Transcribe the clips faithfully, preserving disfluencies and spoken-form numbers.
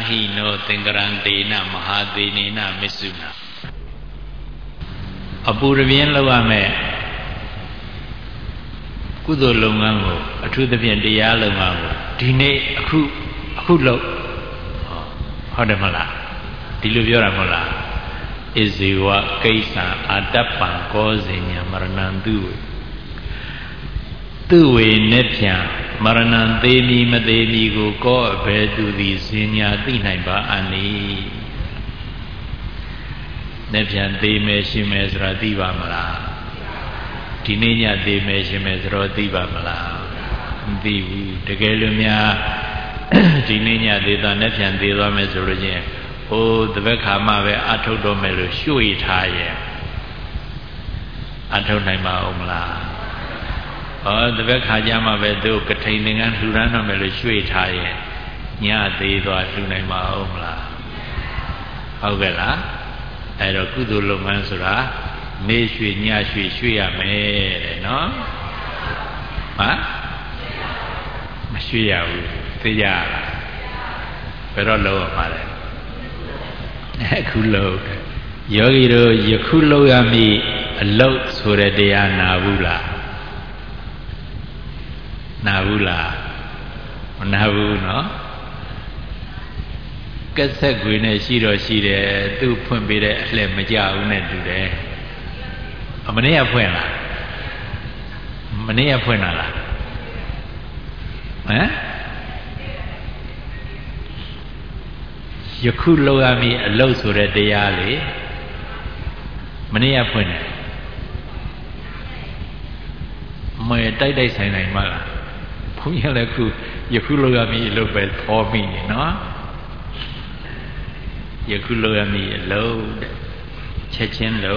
Nahi no Tingarantena Mahadenena Misuna Apuravian Lavame Kudo Longango, a truth of India Longango, Dine Aku Akulo Hodamala, Diluvioramola, Iziwa Kaisa, Adapan, causing Maranandu. Tuwe Nepia, Maranandemi Mademi go go bedu the Zinia Dinaiba Ani Nepian de Meshimes Radiva Mala Tinenia de Meshimes Radiva Mala Divu, Tegelumia Tinenia de the Nepian de the Mesorogin. Oh, the Vekamawe Atodomelo Shui Taye Atonaima Omla. Oh, the Vekajama Vedo containing and Surano Melo Shui Taye Nya de the Atunaima Omla. Hogela Aerokudu Lomansura Neshui Nya Shui Shuya Me, no? Huh? Shuya, Tia Pero low, Mare. Kulo Yogiro Yakulo Yami a lot Suredia Navula Navula Navu no Kasa Gwine Shiro Shire do Pumbire Lemaja Unedude Amania Puena Mania Puenala Eh? Yakulo Ami a low Sure Deali Mania Puene My Dai Sanai Mala Punyalaku Yakulo Ami low bed for me, no? Yakulo Ami low Chechen low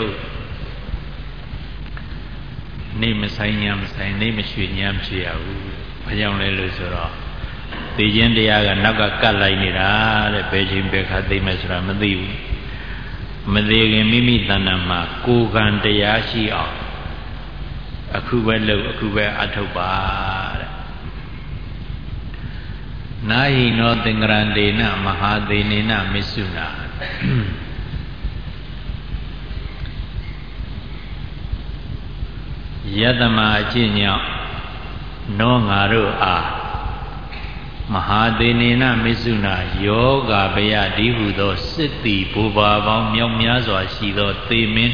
Name Sanyam Sai name Shunyam Chiao Payam Lusura The Yendiaga Naga Kalainira, the Beijing Beka de Mesra Madiu Madege Mimi Tanama, Kugan de Yashi, Akubelo, Akube Atoba Nahi no Tingrandena, Mahadenena Misuna Yadama Jinya No Ngaru A Mahadenena Misuna Yoga Baya Divudo City Buba Myamyazo Shido Timin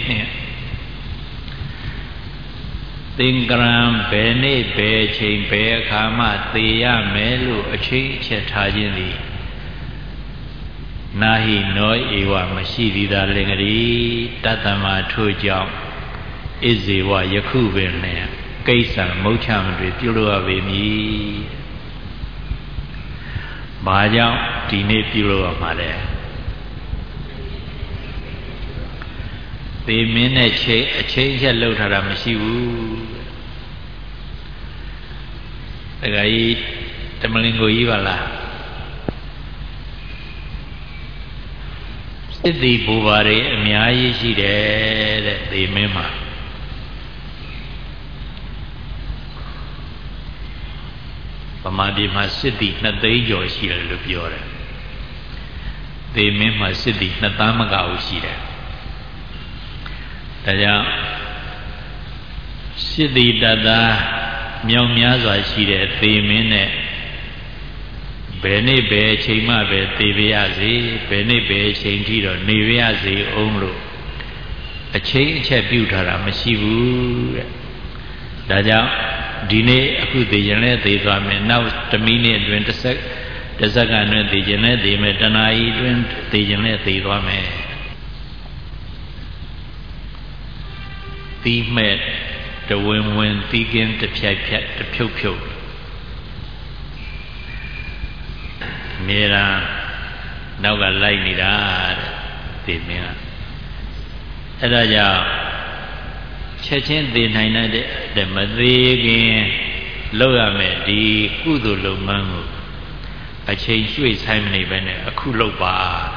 Tingram Bene Be Chain Be Kama Tia Melu a chain Chetajini Nahi no Ewa Mashidi da Lingari Tatama Tujam Iziwa Yakubin Kaisa Mocham Pulua Vimi Baja Tine Pulua Mare The minute a change a load at a Mashivu The guy Tamalingo Ivala Sidi Buvare Miayi Shide the Mema Pamadi Masidi Nadajo Shira Lupiore The Mema Sidi Natamaga Shira Taya Sidi Dada Myamyaza Shire, Themine Bene Be Chima Be Teviazi, Bene Be Chintiro, Neviazi Omro a change a Butara Mashivu Daja Dine Aku the Janet, the Ramen now Tamini and Wintersec, the Zagan, the Janet, the Metanai, the Janet, the Ramen. The met the win win begin to piat piat the pew pew. Mira now got like me that the mira. Adaja Chechen the nine the Madrigan Logame the Kudulo Mango. I changed you his time even a Kuloba.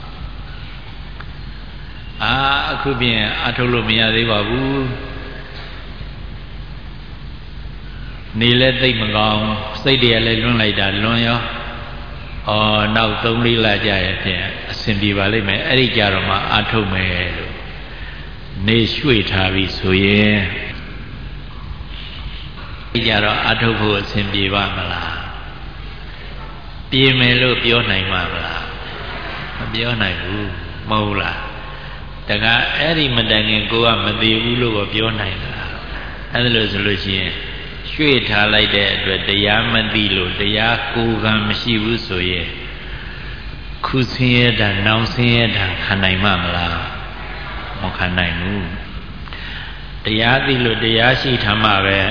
Ah, could be a Atolomia de Babu Nile de Magong, say the Allen like that, Loya. အော်နောက်သုံးလေးလကြာရင်ဖြင့်အဆင်ပြေပါလိမ့်မယ်အဲ့ဒီကြတော့မှအာထုတ်မယ်လို့နေရွှေ့ထားပြီဆိုရင်ဒီကြတော့အာထုတ်ဖို့အဆင်ပြေပါမလားပြေမယ်လို့ပြောနိုင်မှာမလားမပြောနိုင်ဘူးမဟုတ်လားတကယ်အဲ့ဒီမတိုင်ခင်ကိုကမသိဘူးလို့ပြောနိုင်လားအဲ့ဒါလို့ဆိုလို့ရှိရင်ရွှေ့ထားလိုက်တဲ့အတွက်တရားမသိလို့တရားကိုယ်ကံမရှိဘူးဆိုရင်ခုဆင်းရဲတာနောင်ဆင်းရဲတာခံနိုင်မှာမလားမခံနိုင်ဘူးတရားသိလို့တရားရှိထားမှပဲ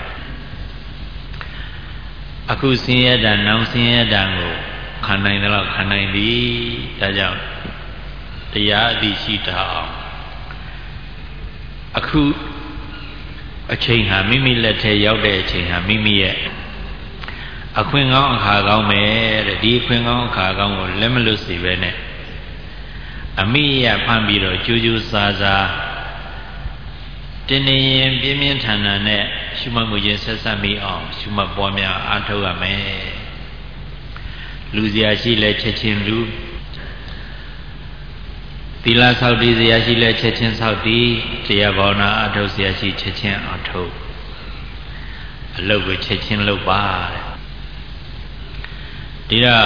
အခုဆင်းရဲတာနောင်ဆင်းရဲတာကိုခံနိုင်တယ်လို့ခံနိုင်ပြီဒါကြောင့်တရားအသိရှိထားအောင်အခုအချိန်ဟာမိမိလက်ထဲရောက်တဲ့အချိန်ဟာမိမိရဲ့အခွင့်ကောင်းအခါကောင်းပဲတဲ့ဒီအခွင့်ကောင်းအခါကောင်းကိုလက်မလွတ်စေပဲနဲ့အမိရဖမ်းပြီးတော့ကြိုးကြိုးစားစားတင်းနေရင်ပြင်းပြင်းထန်ထန်နဲ့ရှုမှတ်မှုချင်းဆက်ဆက်မိအောင်ရှုမှတ်ပွားများအားထုတ်ရမယ်လူစရာရှိလဲချက်ချင်းလူသီလဆောက်တည်စရာရှိလဲချက်ချင်းဆောက်တည်တရားဘာဝနာအထုတ်စရာရှိချက်ချင်းအထုတ်အလုပ်ကိုချက်ချင်းလုပ်ပါတဲ့ဒီတော့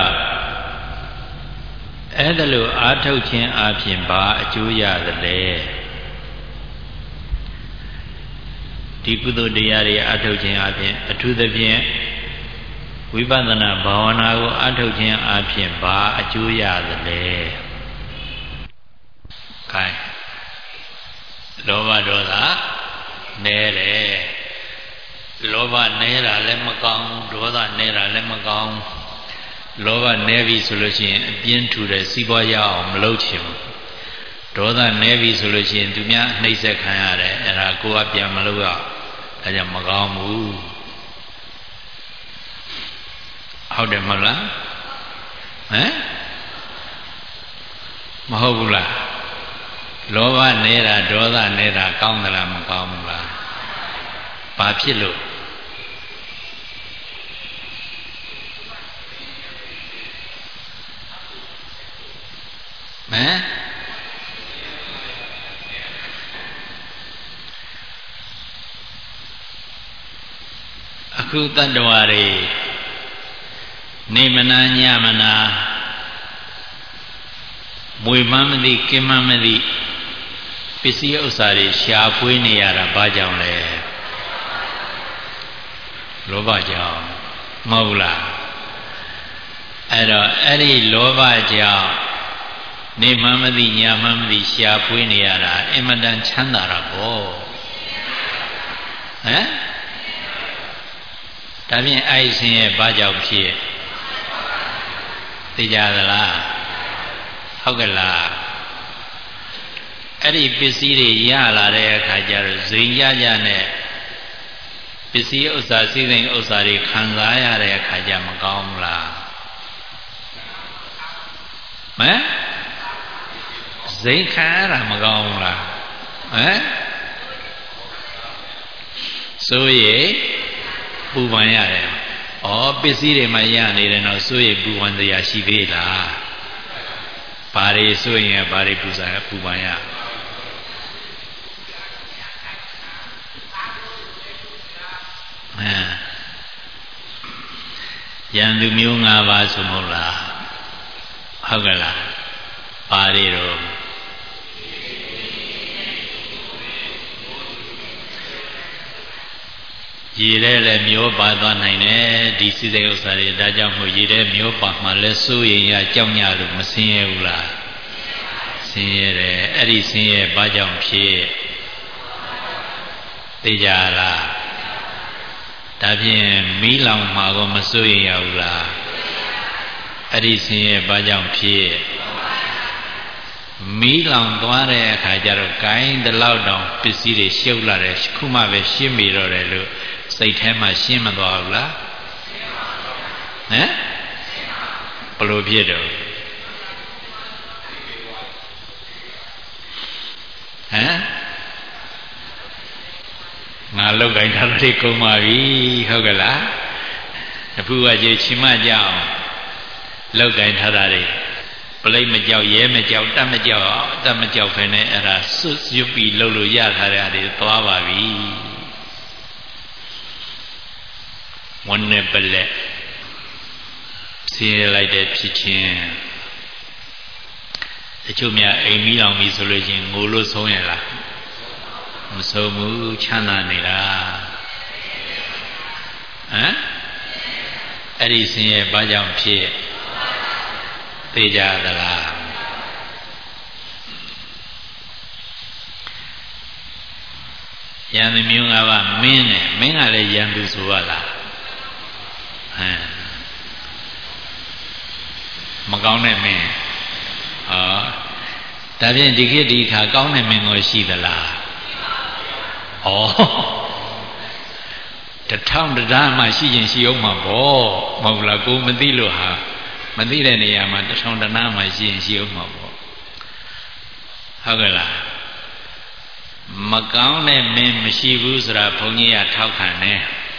အဲ့ဒါလို့အာထုတ်ခြင်းအပြင်ဘာအကျိုးရသလဲဒီကုသိုလ်တရားတွေအာထုတ်ခြင်းအပြင်အထူးသဖြင့်ဝိပဿနာဘာဝနာကိုအာထုတ်ခြင်းအပြင်ဘာအကျိုးရသလဲခိုင်းလောဘဒေါသနဲတယ်လောဘနဲတာလည်းမကောင်းဒေါသနဲတာလည်းမကောင်းလောဘနဲပြီဆိုလို့ရှိရင်အပြင်းထူတဲ့စီးပွားရအောင်မလုပ်ချင်ဘူးဒေါသနဲပြီဆိုလို့ရှိရင်သူများနှိပ်စက်ခံရတယ်အဲ့ဒါကိုယ်ကပြန်မလုပ်ရဒါကြောင့်မကောင်းဘူးဟုတ်တယ်မဟုတ်လားဟမ်မဟုတ်ဘူးလားလောဘနေတာဒေါသနေတာကောင်းသလားမကောင်းဘူးလားဘာဖြစ်လို့ဟမ်အခုတတ္တဝါတွေနေမနာညမနာမွေမှန်းမသိကင်းမှန်းမသိပစ္စည်းဥစ္စာတွေရှားပွေးနေရတာဘာကြောင့်လဲလောဘကြောင့်မဟုတ်လားအဲ့တော့အဲ့ဒီလောဘကြောင့်နေမှန်းမသိညမှန်းမသိရှားပွေးနေရတာအင်မတန်ချမ်းသာတာပေါ့ဟမ်ဒါဖြင့်အဲ့ဒီဆင်းရဲဘာကြောင့်ဖြစ်သိကြသလားဟုတ်ကဲ့လားအဲ့ဒီပစ္စည်းတွေရလာတဲ့အခါကျတော့ဇိမ်ရကြနဲ့ပစ္စည်းဥစ္စာစည်းစိမ်ဥစ္စာတွေခံစားရတဲ့အခါကျမကောင်းဘူးလားဟမ်ဇိမ်ခံရတာမကောင်းဘူးလားဟမ်ဆိုရပူပန်ရတယ်ဩပစ္စည်းတွေမှရနေတယ်တော့ဆိုရပူပန်တရားရှိသေးလားဘာတွေဆိုရင်ဘာတွေပူစားပူပန်ရဟမ်ရန်သူမျိုး၅ပါးဆိုမဟုတ်လားဟုတ်ကဲ့လားဘာတွေတော့ရေထဲလည်းမျောပါသွားနိုင်တယ်ဒီစိစိတ်ဥစ္စာတွေဒါကြောင့်မို့ရေထဲမျောပါမှလည်းစိုးရင်ရကြောက်ညလို့မဆင်းရဲဘူးလားဆင်းရဲတယ်အဲ့ဒီဆင်းရဲဘာကြောင့်ဖြစ်သိကြလားဒါဖြင့်မီးလောင်မှာကောမစိုးရင်ရဘူးလားအဲ့ဒီဆင်းရဲဘာကြောင့်ဖြစ်မီးလောင်သွားတဲ့အခါကျတော့ဂိုင်းတလောက်တောင်ပစ္စည်းတွေရှုပ်လာတယ်ခုမှပဲရှင်းမိတော့တယ်လို့စိတ်ထဲမှာရှင်းမသွားဘူးလားဟမ်ဘလို့ဖြစ်တော့ဟမ်ငါလောက်ကိုင်းထားလို့ကုန်ပါပြီဟုတ်ကဲ့လားတပူကကြည့်ချင်မကြအောင်လောက်ကိုင်းထားတာတွေပလိတ်မကြောက်ရဲမကြောက်တတ်မကြောက်တတ်မကြောက်ဖ ೇನೆ အဲ့ဒါစွတ်ရွတ်ပြီးလှုပ်လို့ရထားတဲ့အဲ့ဒါသွားပါပြီဝန်းနဲ့ပလက်ဆင်းရဲလိုက်တဲ့ဖြစ်ချင်းတချို့များအိမ်မီးလောင်ပြီဆိုလို့ချင်းငိုလို့ဆုံးရလားမဆုံးဘူးချမ်းသာနေလားဟမ်အဲ့ဒီဆင်းရဲဘာကြောင့်ဖြစ်သိကြသလားရန်သူမျိုးငါးပါးမင်းနဲ့မင်းကလည်းရန်သူဆိုရလားဟမ်မကောင်းတဲ့မင်းဟောဒါဖြင့်ဒီခေတ်ဒီခါကောင်းတဲ့မင်းကိုရှိသလားဩတထောင်တရားမှရှိရင်ရှိအောင်မှာပေါ့မဟုတ်လားကိုမသိလို့ဟာမသိတဲ့နေရာမှာတထောင်တရားမှရှိရင်ရှိအောင်မှာပေါ့ဟုတ်ကဲ့လားမကောင်းတဲ့မင်းမရှိဘူးဆိုတာဘုန်းကြီးကထောက်ခံတယ်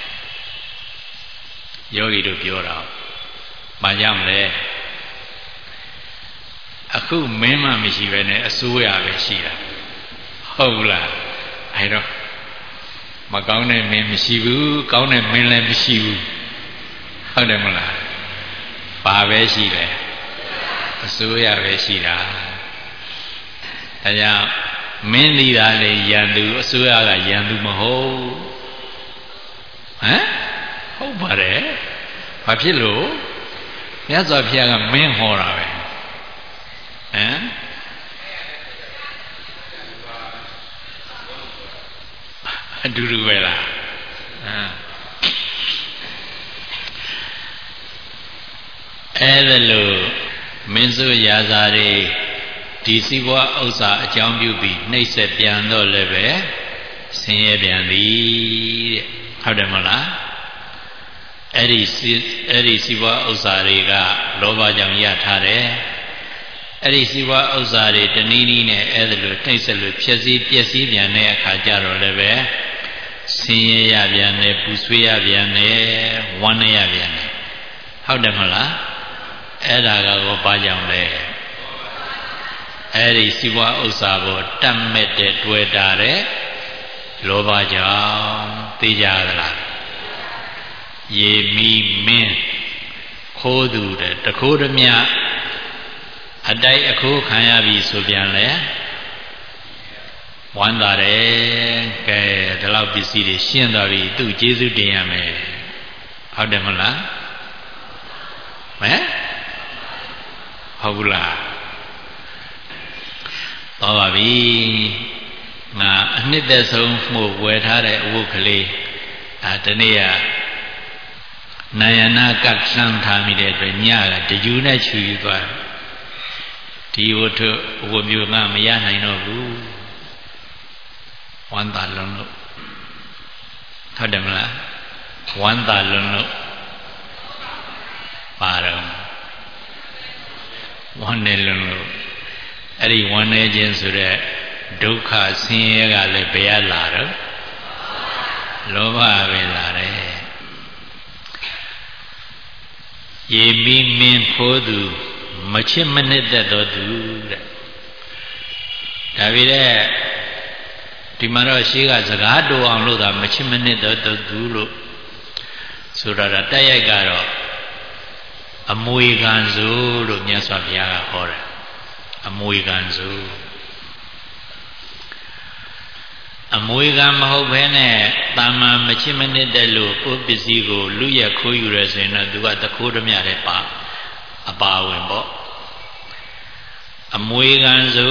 ယောဂီတို့ပြောတာဘာကြောင့်လဲအခုမင်းမှမရှိပဲနဲ့အစိုးရပဲရှိတာဟုတ်လားအဲတော့မကောင်းတဲ့မင်းမရှိဘူးကောင်းတဲ့မင်းလည်းမရှိဘူးဟုတ်တယ်မလားဘာပဲရှိတယ်အစိုးရပဲရှိတာဒါကြောင့်မင်းလီတာလေရန်သူအစိုးရကရန်သူမဟုတ်ဟမ်ဟုတ်ပါတယ်ဘာဖြစ်လို့မြတ်စွာဘုရားကမင်းဟောတာပဲဟမ်အတူတူပဲလားဟမ်အဲ့ဒါလို့မင်းစုရာဇာတွေဒီစီးပွားဥစ္စာအကြောင်းပြုပြီးနှိပ်စက်ပြန်တော့လည်းပဲဆင်းရဲပြန်သည်တဲ့ဟုတ်တယ်မလားအဲ့ဒီအဲ့ဒီစီးပွားဥစ္စာတွေကလောဘကြောင့်ရထားတယ်အဲ့ဒီစီးပွားဥစ္စာတွေတနည်းနည်းနဲ့အဲ့ဒါလိုနှိပ်စက်လို့ဖြည့်စည်းပျက်စီးပြန်တဲ့အခါကျတော့လည်းပဲဆင်းရဲရပြန်တယ်ပူဆွေးရပြန်တယ်ဝမ်းနည်းရပြန်တယ်ဟုတ်တယ်မလားအဲ့ဒါကတော့ဘာကြောင့်လဲအဲ့ဒီစီးပွားဥစ္စာကိုတတ်မဲ့တဲ့တွေ့တာတဲ့လောဘကြောင့်သိကြသလားရေမီမင်းခိုးသူတဲ့တခိုးဓမြအတိုက်အခိုးခံရပြီဆိုပြန်လဲဝမ်းသာတယ်ကဲဒီလောက်ပစ္စည်းတွေရှင်းသွားပြီသူ့ကျေးဇူးတင်ရမယ်ဟုတ်တယ်မလားဟမ်ဟုတ်ဘူးလားတော်ပါပြီငါအနှစ်သက်ဆုံးမှုဝယ်ထားတဲ့အဝတ်ကလေးဒါတနေ့ကနာယနာကတ်ဆန်းထားမိတဲ့အတွက်ညကတယူနဲ့ချူယူသွားဒီဝတ္ထုအဝတ်မျိုးငါမရနိုင်တော့ဘူးဝမ်းသာလွန်လို့ဟုတ်တယ်မလားဝမ်းသာလွန်လို့ပါတော့ဝမ်းနေလွန်လို့အဲ့ဒီဝမ်းနေခြင်းဆိုတဲ့ဒုက္ခဆင်းရဲကလည်းဘယ်လာတော့လောဘပဲလာတယ်ရေမီမင်းဖိုးသူမချစ်မနစ်သက်တော်သူတဲ့ဒါပေမဲ့ဒီမှာတော့ရှေးကစကားတိုးအောင်လို့သာမချစ်မနစ်တော်သူလို့ဆိုတာတက်ရိုက်ကတော့အမွေခံစုလို့မြတ်စွာဘုရားကဟောတယ်အမွေခံစုအမွေခံမဟုတ်ဘဲနဲ့တာမန်မချစ်မနစ်တဲ့လို့ကိုယ်ပစ္စည်းကိုလူရက်ခိုးယူရဆိုရင်တော့သူကတခိုးဓမြတဲ့ပါအပါဝင်ပေါ့အမွေခံစု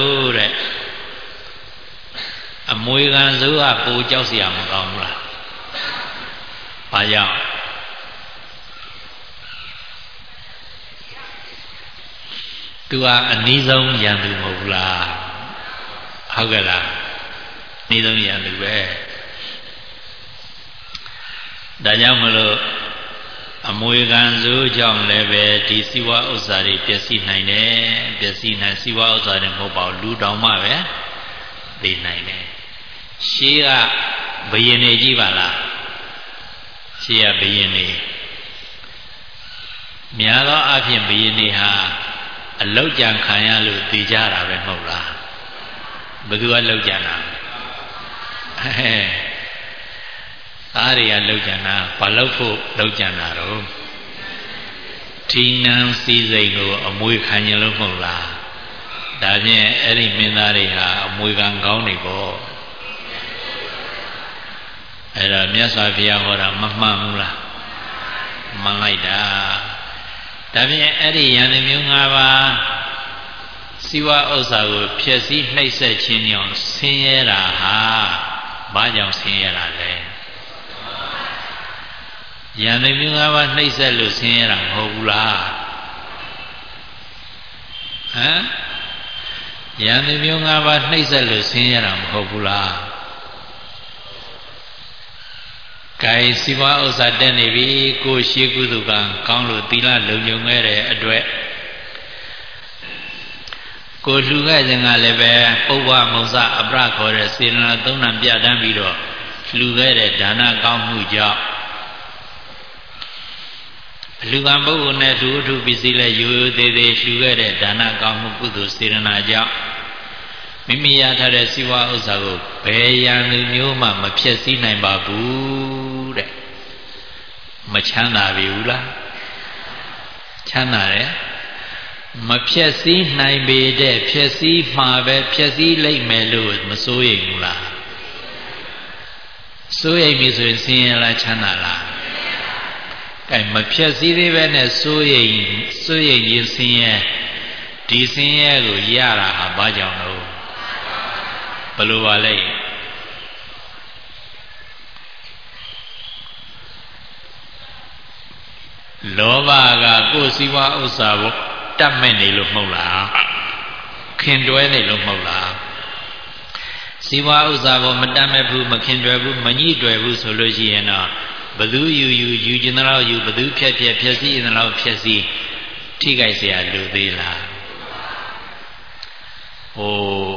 တဲ့အမွေခံစုကပိုကြောက်เสียမကောင်းဘူးလားဘာကြောင့်သူကအနည်းဆုံးရန်သူမဟုတ်ဘူးလားဟုတ်ကဲ့လားအနည်းဆုံးရန်သူပဲဒါကြောင့်မလို့အမွေခံစိုးကြောင့်လည်းပဲဒီစီဝါဥစ္စာတွေပျက်စီးနိုင်တယ်ပျက်စီးနိုင်စီဝါဥစ္စာတွေမဟုတ်ပါဘူးလူတောင်မှပဲသိနိုင်တယ်ရှေးကဘယင်နေကြီးပါလားရှေးကဘယင်နေများသောအားဖြင့်ဘုရင်တွေဟာအလောက်ကြံခံရလို့တည်ကြတာပဲမဟုတ်လားဘယ်သူကလောက်ကြံတာအဲသားတွေကလောက်ကြံတာဘာလို့ဖို့လောက်ကြံတာတော့ထီနန်းစည်းစိမ်ကိုအမွေခံရင်လို့မဟုတ်လားဒါဖြင့်အဲ့ဒီမင်းသားတွေဟာအမွေခံကောင်းနေပေါ့အဲ့တော့မြတ်စွာဘုရားဟောတာမမှန်ဘူးလားမှန်လိုက်တာဒါဖြင့်အဲ့ဒီယန္တမျိုး၅ပါးစီဝဥစ္စာကိုဖျက်ဆီးနှိပ်စက်ခြင်းကြောင့်ဆင်းရဲတာဟာဘာကြောင့်ဆင်းရဲတာလဲယန္တမျိုး၅ပါးနှိပ်စက်လို့ဆင်းရဲတာမဟုတ်ဘူးလားဟမ်ယန္တမျိုး၅ပါးနှိပ်စက်လို့ဆင်းရဲတာမဟုတ်ဘူးလားကဲစီဝဥစ္စာတက်နေပြီကိုရှိကုသကံကောင်းလို့သီလလုံခြုံခဲ့တဲ့အတွက်ကိုလှူခဲ့ခြင်းကလည်းပဲပုဗ္ဗမုံစအပရခေါ်တဲ့စေတနာသုံးဏပြဋ္ဌာန်းပြီးတော့လှူခဲ့တဲ့ဒါနကောင်းမှုကြောင့်အလှူကံပုဂ္ဂိုလ်နဲ့လူဝတ္ထုပစ္စည်းလည်းရိုးရိုးသေးသေးလှူခဲ့တဲ့ဒါနကောင်းမှုကုသိုလ်စေတနာကြောင့်မိမိရထားတဲ့စီဝဥစ္စာကိုဘယ်ရန်လူမျိုးမှမဖျက်ဆီးနိုင်ပါဘူးတဲ့မချမ်းသာပြီဘူးလားချမ်းသာတယ်မဖျက်ဆီးနိုင်ပေတဲ့ဖျက်ဆီးမှာပဲဖျက်ဆီးလိုက်မယ်လို့မစိုးရိမ်ဘူးလားစိုးရိမ်ပြီဆိုရင်ဆင်းရဲလားချမ်းသာလားအဲမဖျက်ဆီးသေးပဲနဲ့စိုးရိမ်စိုးရိမ်ရင်ဆင်းရဲဒီဆင်းရဲကိုရတာဟာဘာကြောင့်လို့ဘယ်လိုပါလဲလောဘကကိုယ်စီဝါဥစ္စာကိုတတ်မဲ့နေလို့မဟုတ်လားခင်တွဲနေလို့မဟုတ်လားစီဝါဥစ္စာကိုမတတ်မဲ့ဘူးမခင်တွဲဘူးမညှိတွဲဘူးဆိုလို့ရှိရင်တော့ဘသူယူယူယူကျင်တော့ယူဘသူဖြက်ဖြက်ဖြက်စီရင်တော့ဖြက်စီထိခိုက်เสียလူသေးလားဟို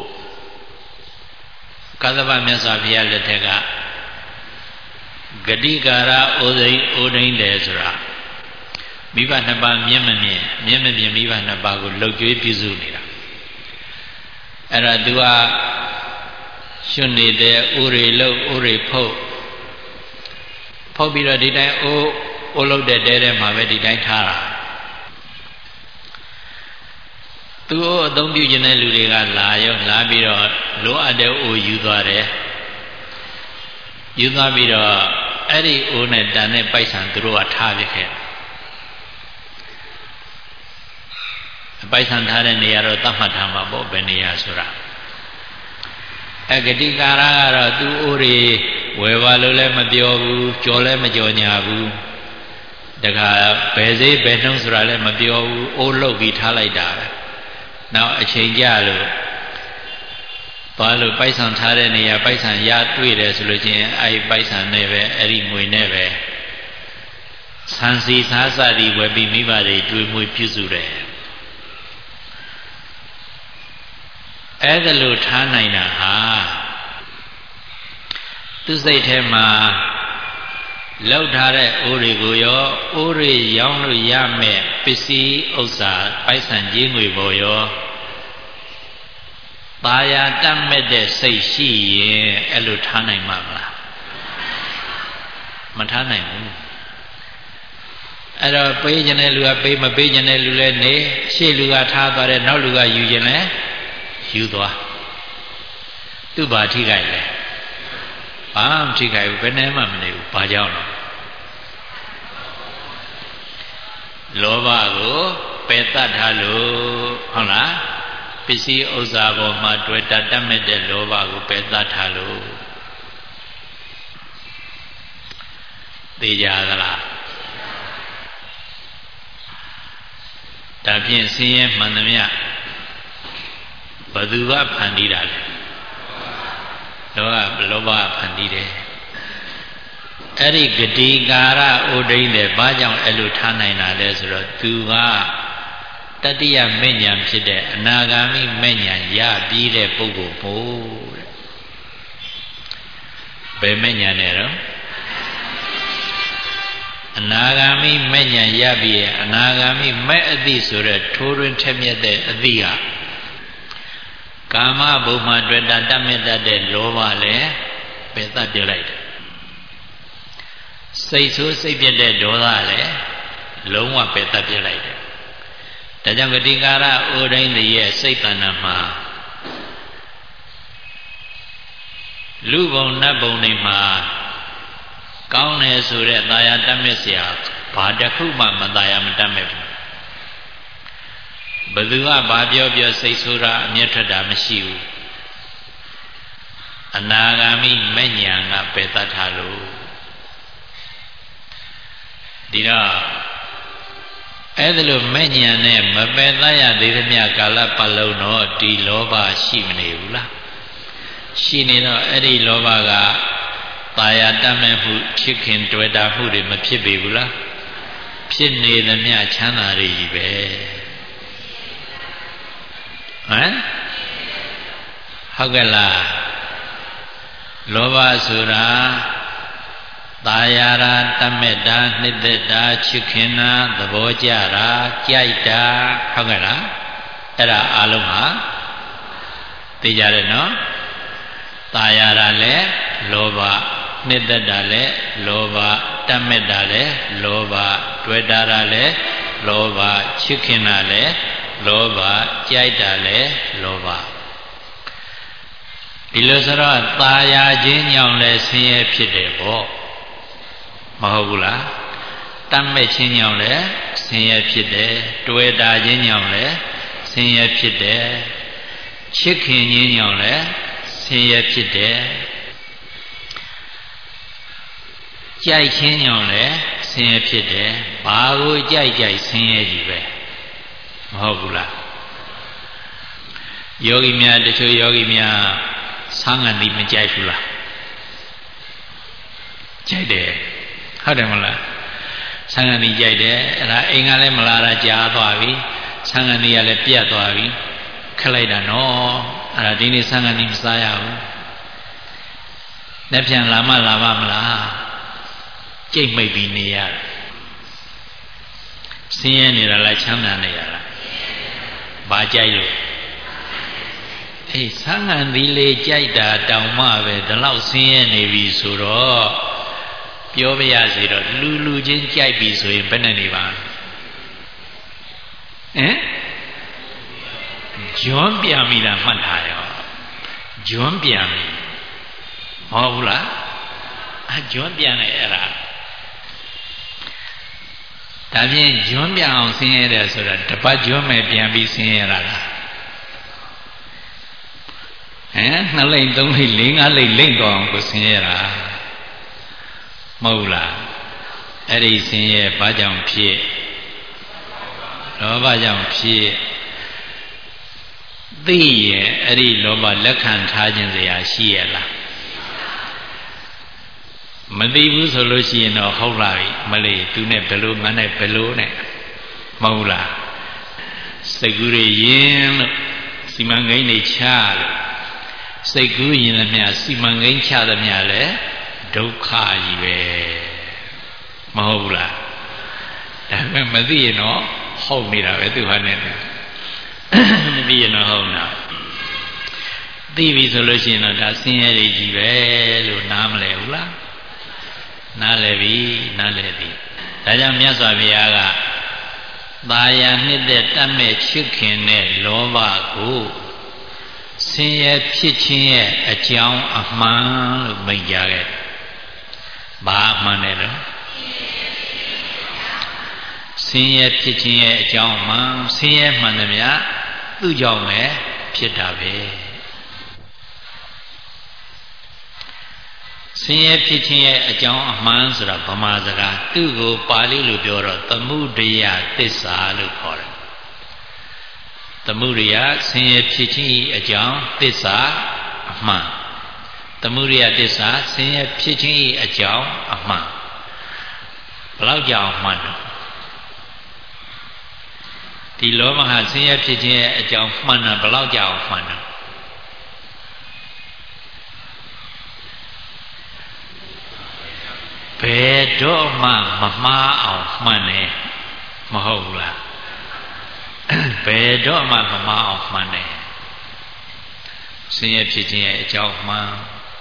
ကသဗ္ဗမြတ်စွာဘုရားလက်ထက်ကဂတိကာရဩဇိဩဒိန်တယ်ဆိုတာမိဘနှစ်ပါးမျက်မမြင်မျက်မမြင်မိဘနှစ်ပါးကိုလှုပ်ကြွေးပြုစုနေတာအဲ့ဒါသူကရွှွနေတဲ့ဥရိလုတ်ဥရိဖုတ်ဖုတ်ပြီးတော့ဒီတိုင်းအိုးအိုးလုတ်တဲ့တဲထဲမှာပဲဒီတိုင်းထားတာသူ့အသုံးပြုခြင်းတဲ့လူတွေကလာရောလာပြီးတော့လိုအပ်တဲ့အိုးယူသွားတယ်ယူသွားပြီးတော့အဲ့ဒီအိုးနဲ့တန်တဲ့ပိုက်ဆံသူတို့ကထားပြခဲ့ပိုက်ဆံထားတဲ့နေရာတော့သတ်မှတ်ထားမှာပေါ့ဘယ်နေရာဆိုတာအဂတိကာရကတော့သူ့အိုးတွေဝယ်ပါလို့လည်းမပြောဘူးကြော်လည်းမကြော်ညာဘူးတခါဘယ်စေးဘယ်နှုံးဆိုတာလည်းမပြောဘူးအိုးလုတ်ပြီးထားလိုက်တာပဲနောက်အချိန်ကြလို့သွားလို့ပိုက်ဆံထားတဲ့နေရာပိုက်ဆံရတွေ့တယ်ဆိုလို့ချင်းအဲဒီပိုက်ဆံနဲ့ပဲအဲ့ဒီငွေနဲ့ပဲဆန်းစီစားစသည်ဝယ်ပြီးမိဘတွေတွေ့မွေပြုစုတယ်အဲ့ဒါလို့ထားနိုင်တာဟာသူစိတ်ထဲမှာလောက်ထားတဲ့အိုးတွေကိုရောအိုးတွေရောင်းလို့ရမယ်ပစ္စည်းဥစ္စာပိုက်ဆံကြီးငွေပေါ်ရောပါရတတ်မဲ့တဲ့စိတ်ရှိရင်အဲ့လိုထားနိုင်မှာမလားမထားနိုင်ဘူးအဲ့တော့ပေးခြင်းတဲ့လူကပေးမပေးခြင်းတဲ့လူလည်းနေရှေ့လူကထားသွားတယ်နောက်လူကယူခြင်းလည်းယူသွားသူ့ဘာထိခိုက်လဲဘာမှထိခိုက်ဘူးဘယ်နဲ့မှမနေဘူးဘာကြောင့်လဲလောဘကိုပယ်တတ်ထားလို့ဟုတ်လားပစ္စည်းဥစ္စာပေါ်မှာတွေ့တတ်မဲ့တဲ့လောဘကိုပယ်တတ်ထားလို့သိကြသလားဒါဖြင့်ဆင်းရဲမှန်သမျှဘသူကဖန်တီးတာလဲလောကလောဘဖန်တီးတယ်အဲ့ဒီဂတိကာရဥဒိန်းတယ်ဘာကြောင့်အဲ့လိုထားနိုင်တာလဲဆိုတော့သူကတတိယမဲ့ညာဖြစ်တဲ့အနာဂါမိမဲ့ညာရပြီးတဲ့ပုဂ္ဂိုလ်ပို့တဲ့ဘယ်မဲ့ညာနဲ့တော့ဟအနာဂါမိမဲ့ညာရပြီရဲ့အနာဂါမိမဲ့အသည့်ဆိုတဲ့ထိုးတွင်ထက်မြက်တဲ့အသည့်ဟာကာမဘုံမှာတွေ့တာတတ်မြတ်တဲ့လောဘလည်းပယ်သတ်ပြလိုက်တယ်စိတ်ဆိုးစိတ်ပြတဲ့ဒေါသလည်းလုံးဝပယ်သတ်ပြလိုက်တယ်ဒါကြောင့်ဂတိကာရအိုတိုင်းတည်းရဲ့စိတ်တဏ္ဍာမှာလူဘုံနတ်ဘုံတွေမှာကောင်းတယ်ဆိုတဲ့သာယာတတ်မြတ်စရာဘာတစ်ခုမှမသာယာမတတ်မြတ်ဘူးဘယ်သူကဘာပြောပြောစိတ်ဆိုးတာအမျက်ထွက်တာမရှိဘူးအနာဂါမိမဲ့ညာကပယ်တတ်ထားလို့ဒီတော့အဲ့ဒါလို့မဲ့ညာနဲ့မပယ်တတ်ရသေးသမျှကာလပတ်လုံးတော့ဒီလောဘရှိမနေဘူးလားရှိနေတော့အဲ့ဒီလောဘကသာယာတတ်မဲ့မှုဖြစ်ခင်တွေ့တာမှုတွေမဖြစ်ပေဘူးလားဖြစ်နေသမျှချမ်းသာတွေကြီးပဲဟမ်ဟုတ်ကဲ့လားလောဘဆိုတာသာယာရာတတ်မဲ့တာနှစ်သက်တာချစ်ခင်တာသဘောကျတာကြိုက်တာဟုတ်ကဲ့လားအဲ့ဒါအလုံးဟာသိကြတယ်နော်သာယာရာလည်းလောဘနှစ်သက်တာလည်းလောဘတတ်မဲ့တာလည်းလောဘတွေ့တာလည်းလောဘချစ်ခင်တာလည်းလောဘကြိုက်တာလည်းလောဘဒီလိုဆိုတော့သာယာခြင်းကြောင့်လည်းဆင်းရဲဖြစ်တယ်ပေါ့မဟုတ်ဘူးလားတတ်မဲ့ခြင်းကြောင့်လည်းဆင်းရဲဖြစ်တယ်တွေ့တာခြင်းကြောင့်လည်းဆင်းရဲဖြစ်တယ်ချစ်ခင်ခြင်းကြောင့်လည်းဆင်းရဲဖြစ်တယ်ကြိုက်ခြင်းကြောင့်လည်းဆင်းရဲဖြစ်တယ်ဘာကိုကြိုက်ကြိုက်ဆင်းရဲကြီးပဲမဟုတ်ဘူးလားယောဂီများတချို့ယောဂီများဆန်းငံတိမကြိုက်ဘူးလားကြိုက်တယ်ဟုတ်တယ်မလားဆန်းငံတိကြိုက်တယ်အဲ့ဒါအိမ်ကလည်းမလာတာကြားသွားပြီဆန်းငံတိကလည်းပြတ်သွားပြီခက်လိုက်တာနော်အဲ့ဒါဒီနေ့ဆန်းငံတိမစားရဘူးလက်ပြန်လာမလာပါမလားကြိတ်မိတ်ပြီးနေရဆင်းရဲနေတာလားချမ်းသာနေရလားဘာကြိုက်လို့အေးဆန်းငံသီးလေးကြိုက်တာတောင်မှပဲဒီလောက်ဆင်းရဲနေပြီဆိုတော့ပြောပြရစီတော့လူလူချင်းကြိုက်ပြီဆိုရင်ဘယ်နဲ့နေပါဟမ်ဂျွန်းပြန်ပြီလားမှတ်ထားရောဂျွန်းပြန်ပြီမဟုတ်ဘူးလားအဂျွန်းပြန်တယ်အဲ့ဒါဒါဖြင့်ဂျွန်းပြန်အောင်ဆင်းရဲတယ်ဆိုတာတပတ်ဂျွန်းမဲ့ပြန်ပြီးဆင်းရဲတာလားဟမ်နှစ်လိမ့်သုံးလိမ့်လေးငါးလိမ့်လိမ့်တော့အောင်ကိုဆင်းရဲတာမဟုတ်လားအဲ့ဒီဆင်းရဲဘာကြောင့်ဖြစ်လောဘကြောင့်ဖြစ်သိရင်အဲ့ဒီလောဘလက်ခံထားခြင်းစရာရှိရလားမသိဘူးဆိုလို့ရှိရင်တော့ဟုတ်လာပြီမလေးသူနဲ့ဘယ်လိုငါနဲ့ဘယ်လိုနဲ့မဟုတ်လားစိတ်ကူးရရင်လို့စီမံကိန်းတွေချလို့စိတ်ကူးရင်လည်းမြစီမံကိန်းချသမျှလည်းဒုက္ခကြီးပဲမဟုတ်ဘူးလားဒါပေမဲ့မသိရင်တော့ဟုတ်နေတာပဲသူဟာနဲ့မသိရင်တော့ဟုတ်တာသိပြီဆိုလို့ရှိရင်တော့ဒါဆင်းရဲတွေကြီးပဲလို့နားမလဲဘူးလားနားလည်ပြီနားလည်ပြီဒါကြောင့်မြတ်စွာဘုရားကသာယာနှစ်သက်တတ်မဲ့ချစ်ခင်တဲ့လောဘကိုဆင်းရဲဖြစ်ခြင်းရဲ့အကြောင်းအမှန်လို့မိန့်ကြားခဲ့ဘာအမှန်လဲလို့ဆင်းရဲဖြစ်ခြင်းရဲ့အကြောင်းမှန်ဆင်းရဲမှန်တယ်များသူ့ကြောင့်ပဲဖြစ်တာပဲဆင်းရဲဖြစ်ခြင်းရဲ့အကြောင်းအမှန်ဆိုတာဗမာစကားသူ့ကိုပါဠိလိုပြောတော့သမုဒယသစ္စာလို့ခေါ်တယ်သမုဒယဆင်းရဲဖြစ်ခြင်းအကြောင်းသစ္စာအမှန်သမုဒယသစ္စာဆင်းရဲဖြစ်ခြင်းအကြောင်းအမှန်ဘယ်လောက်ကြောင်မှန်တော့ဒီလောဘဟာဆင်းရဲဖြစ်ခြင်းအကြောင်းမှန်တာဘယ်လောက်ကြောင်မှန်တော့ဟဘယ်တော့မှမမှားအောင်မှန်တယ်မဟုတ်ဘူးလားဘယ်တော့မှမမှားအောင်မှန်တယ်ဆင်းရဲဖြစ်ခြင်းရဲ့အကြောင်းမှန်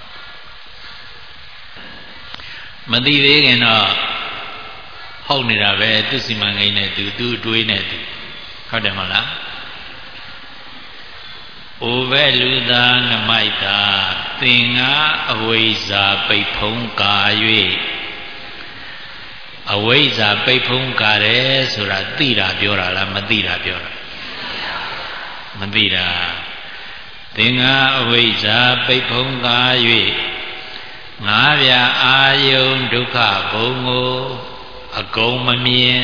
မသိသေးခင်တော့ဟုတ်နေတာပဲသူစီမံကိန်းနဲ့သူသူအတွေးနဲ့သူဟုတ်တယ်မဟုတ်လားအိုဘဲလူသားနမိုက်တာသင်္ဃအဝိဇ္ဇာပိတ်ဖုံးကာ၍အဝိဇ္ဇာပိတ်ဖုံးကာတယ်ဆိုတာသိတာပြောတာလားမသိတာပြောတာမသိတာသင်္ဃအဝိဇ္ဇာပိတ်ဖုံးကာ၍ငါးပြာအာယုန်ဒုက္ခဘုံကိုအကုန်မမြင်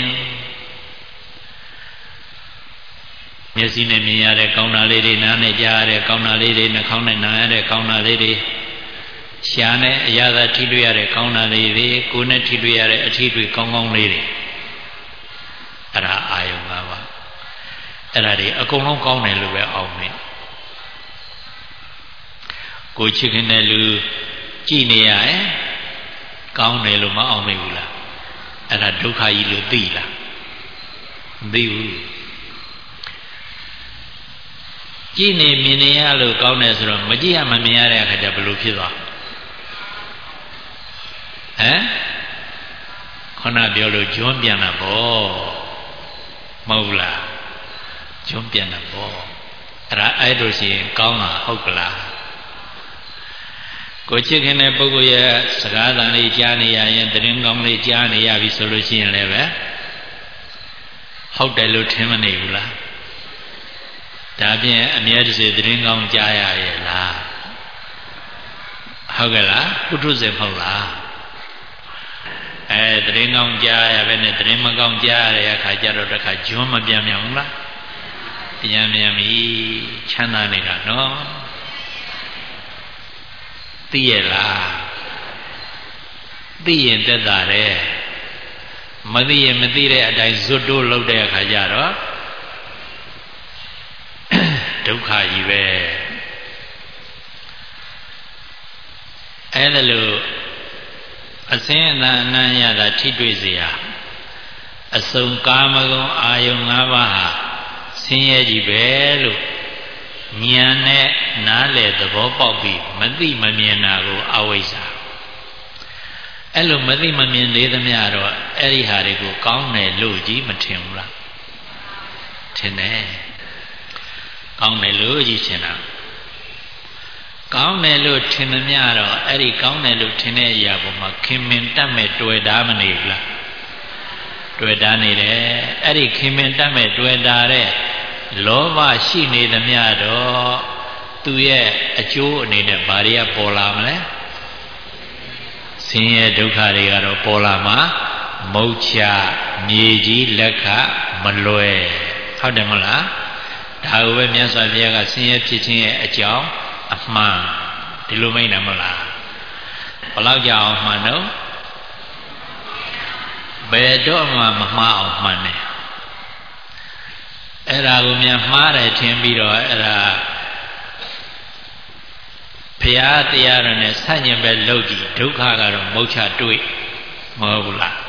မျက်စိနဲ့မြင်ရတဲ့ကောင်းတာလေးတွေနားနဲ့ကြားရတဲ့ကောင်းတာလေးတွေနှာခေါင်းနဲ့နားရတဲ့ကောင်းတာလေးတွေရှားနဲ့အရသာထိတွေ့ရတဲ့ကောင်းတာလေးတွေကိုယ်နဲ့ထိတွေ့ရတဲ့အထိတွေ့ကောင်းကောင်းလေးတွေအဲ့ဒါအာယုံ၅ပါးအဲ့ဒါတွေအကုန်လုံးကောင်းတယ်လို့ပဲအောင်မင်းကိုချစ်ခင်တဲ့လူကြည်နေရရင်ကောင်းတယ်လို့မအောင်မေဘူးလားအဲ့ဒါဒုက္ခကြီးလို့သိလားမသိဘူးကြည်နေမြင်နေရလို့ကောင်းတယ်ဆိုတော့မကြည့်ရမမြင်ရတဲ့အခါကျဘယ်လိုဖြစ်သွားဟမ်ခဏပြောလို့ကျွန်းပြန်တာပေါ့မဟုတ်လားကျွန်းပြန်တာပေါ့အဲ့ဒါအဲ့လိုရှိရင်ကောင်းတာဟုတ်ကလားကိုချစ်ခင်တဲ့ပုဂ္ဂိုလ်ရဲ့စကားသံလေးကြားနေရရင်သတင်းကောင်းလေးကြားနေရပြီဆိုလို့ရှိရင်လည်းပဲဟုတ်တယ်လို့ထင်မနေဘူးလားဒါဖြင့်အမြဲတစေသတင်းကောင်းကြားရရဲ့လားဟုတ်ကဲ့လားပုထုဇဉ်မဟုတ်လားအဲသတင်းကောင်းကြားရပဲနဲ့သတင်းမကောင်းကြားရတဲ့အခါကျတော့တခါကျွန်းမပြန်ပြန်ဘူးလားပြန်ပြန်ပြီချမ်းသာနေတာနော်သိရလားသိရင်သက်သာတယ်မသိရင်မသိတဲ့အတိုင်းဇွတ်တိုးလုပ်တဲ့အခါကျတော့ဒုက္ခကြီးပဲအဲ့ဒါလို့အစင်းအတန်အနံ့ရတာထိတွေ့เสียအစုံကာမဂုဏ်အာယုံ၅ပါးဟာဆင်းရဲကြီးပဲလို့ဉာဏ်နဲ့နားလေသဘောပေါက်ပြီးမသိမမြင်တာကိုအဝိဇ္ဇာအဲ့လိုမသိမမြင်သေးသမျှတော့အဲ့ဒီဟာတွေကိုကောင်းတယ်လို့ကြီးမထင်ဘူးလားထင်တယ်ကောင်းတယ်လို့ကြီးထင်တာကောင်းတယ်လို့ထင်သမျှတော့အဲ့ဒီကောင်းတယ်လို့ထင်တဲ့အရာပေါ်မှာခင်မင်တတ်မဲ့တွေ့တာမနေဘူးလားတွေ့တာနေတယ်အဲ့ဒီခင်မင်တတ်မဲ့တွေ့တာတဲ့လောဘရှိနေသမျှတော့သူရဲ့အကျိုးအနေနဲ့ဘာတွေကပေါ်လာမလဲဆင်းရဲဒုက္ခတွေကတော့ပေါ်လာမှာမုတ်ချမြေကြီးလက်ခမလွယ်ဟုတ်တယ်မဟုတ်လားဒါကိုပဲမြတ်စွာဘုရားကဆင်းရဲဖြစ်ခြင်းရဲ့အကြောင်းအမှန်ဒီလိုမိတ်တယ်မဟုတ်လားဘယ်လောက်ကြအောင်မှန်တော့ဘယ်တော့မှမမှားအောင်မှန်တယ်အဲ့ဒါကိုမြန်မှားတယ်ထင်ပြီးတော့အဲ့ဒါဘုရားတရားတော်နဲ့ဆန့်ကျင်ပဲလုပ်ကြည့်ဒုက္ခကတော့မုတ်ချတွေ့မဟုတ်ဘူးလား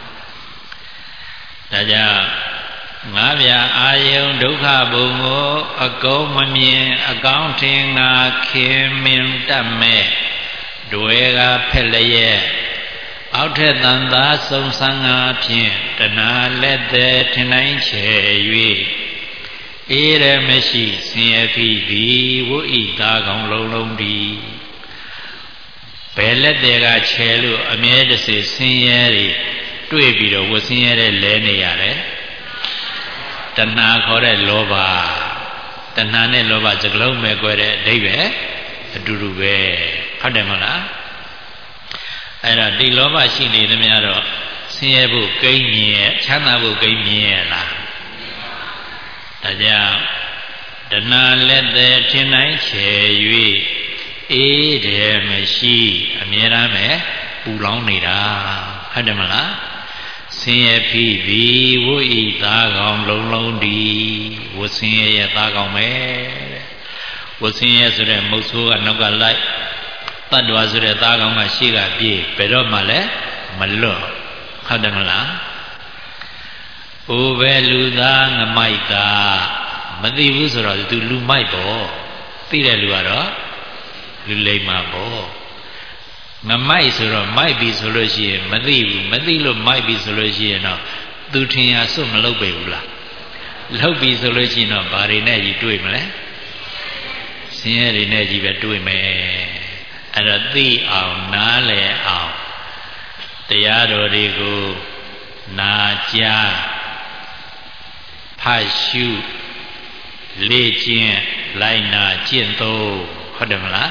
ဒါကြောင့်ငါးပြာအာယုံဒုက္ခဘုံကိုအကုန်မမြင်အကောင်းထင်ငါခင်မင်တတ်မဲ့တွေကဖက်လျက်အောက်ထက်တန်သာစုံစမ်းငါဖြင့်တဏှာလက်သည်ထင်တိုင်းချေ၍အေးရမရှိဆင်းရဲဖြစ်သည်ဝိဣသာကောင်လုံးလုံးသည်ဘယ်လက်သည်ကချေလို့အမြဲတစေဆင်းရဲတွေတွေ့ပြီးတော့ဝဆင်းရဲတဲ့လဲနေရတယ်တဏှာခေါ်တဲ့လောဘတဏှာနဲ့လောဘစကလုံးပဲကွဲတဲ့အဓိပ္ပာယ်အတူတူပဲဟုတ်တယ်မဟုတ်လားအဲ့ဒါဒီလောဘရှိနေသမျှတော့ဆင်းရဲဖို့ကိန်းမြင်ချမ်းသာဖို့ကိန်းမြင်ရလားဒါကြောင့်တဏှာလက်သည်ထင်တိုင်းချေ၍အေးတယ်မရှိအမြဲတမ်းပဲပူလောင်နေတာဟုတ်တယ်မလားဆင်းရဲဖြစ်သည်ဝိဣသားကောင်လုံးလုံးဒီဝဆင်းရဲရဲ့သားကောင်ပဲဝဆင်းရဲဆိုတဲ့မုတ်ဆိုးကနောက်ကလိုက်တတ္တဝါဆိုတဲ့သားကောင်ကရှေ့ကပြေးဘယ်တော့မှလဲမလွတ်ဟုတ်တယ်မလားအိုပဲလူသားငမိုက်သားမသိဘူးဆိုတော့ तू လူမိုက်ပေါ့သိတဲ့လူကတော့လူလိမ္မာပေါ့ငမိုက်ဆိုတော့မိုက်ပြီဆိုလို့ရှိရင်မသိဘူးမသိလို့မိုက်ပြီဆိုလို့ရှိရင်တော့ तू ထင်ရစွတ်မလုပ်ပေဘူးလားလုပ်ပြီဆိုလို့ရှိရင်တော့ဘာတွေနဲ့ကြီးတွေ့မလဲဆင်းရဲတွေနဲ့ကြီးပဲတွေ့မယ်အဲ့တော့သိအောင်နားလည်အောင်တရားတော်တွေကိုနာကြားဖတ်ရှုလေ့ကျင့်လိုက်နာကျင့်သုံးဟုတ်တယ်မလား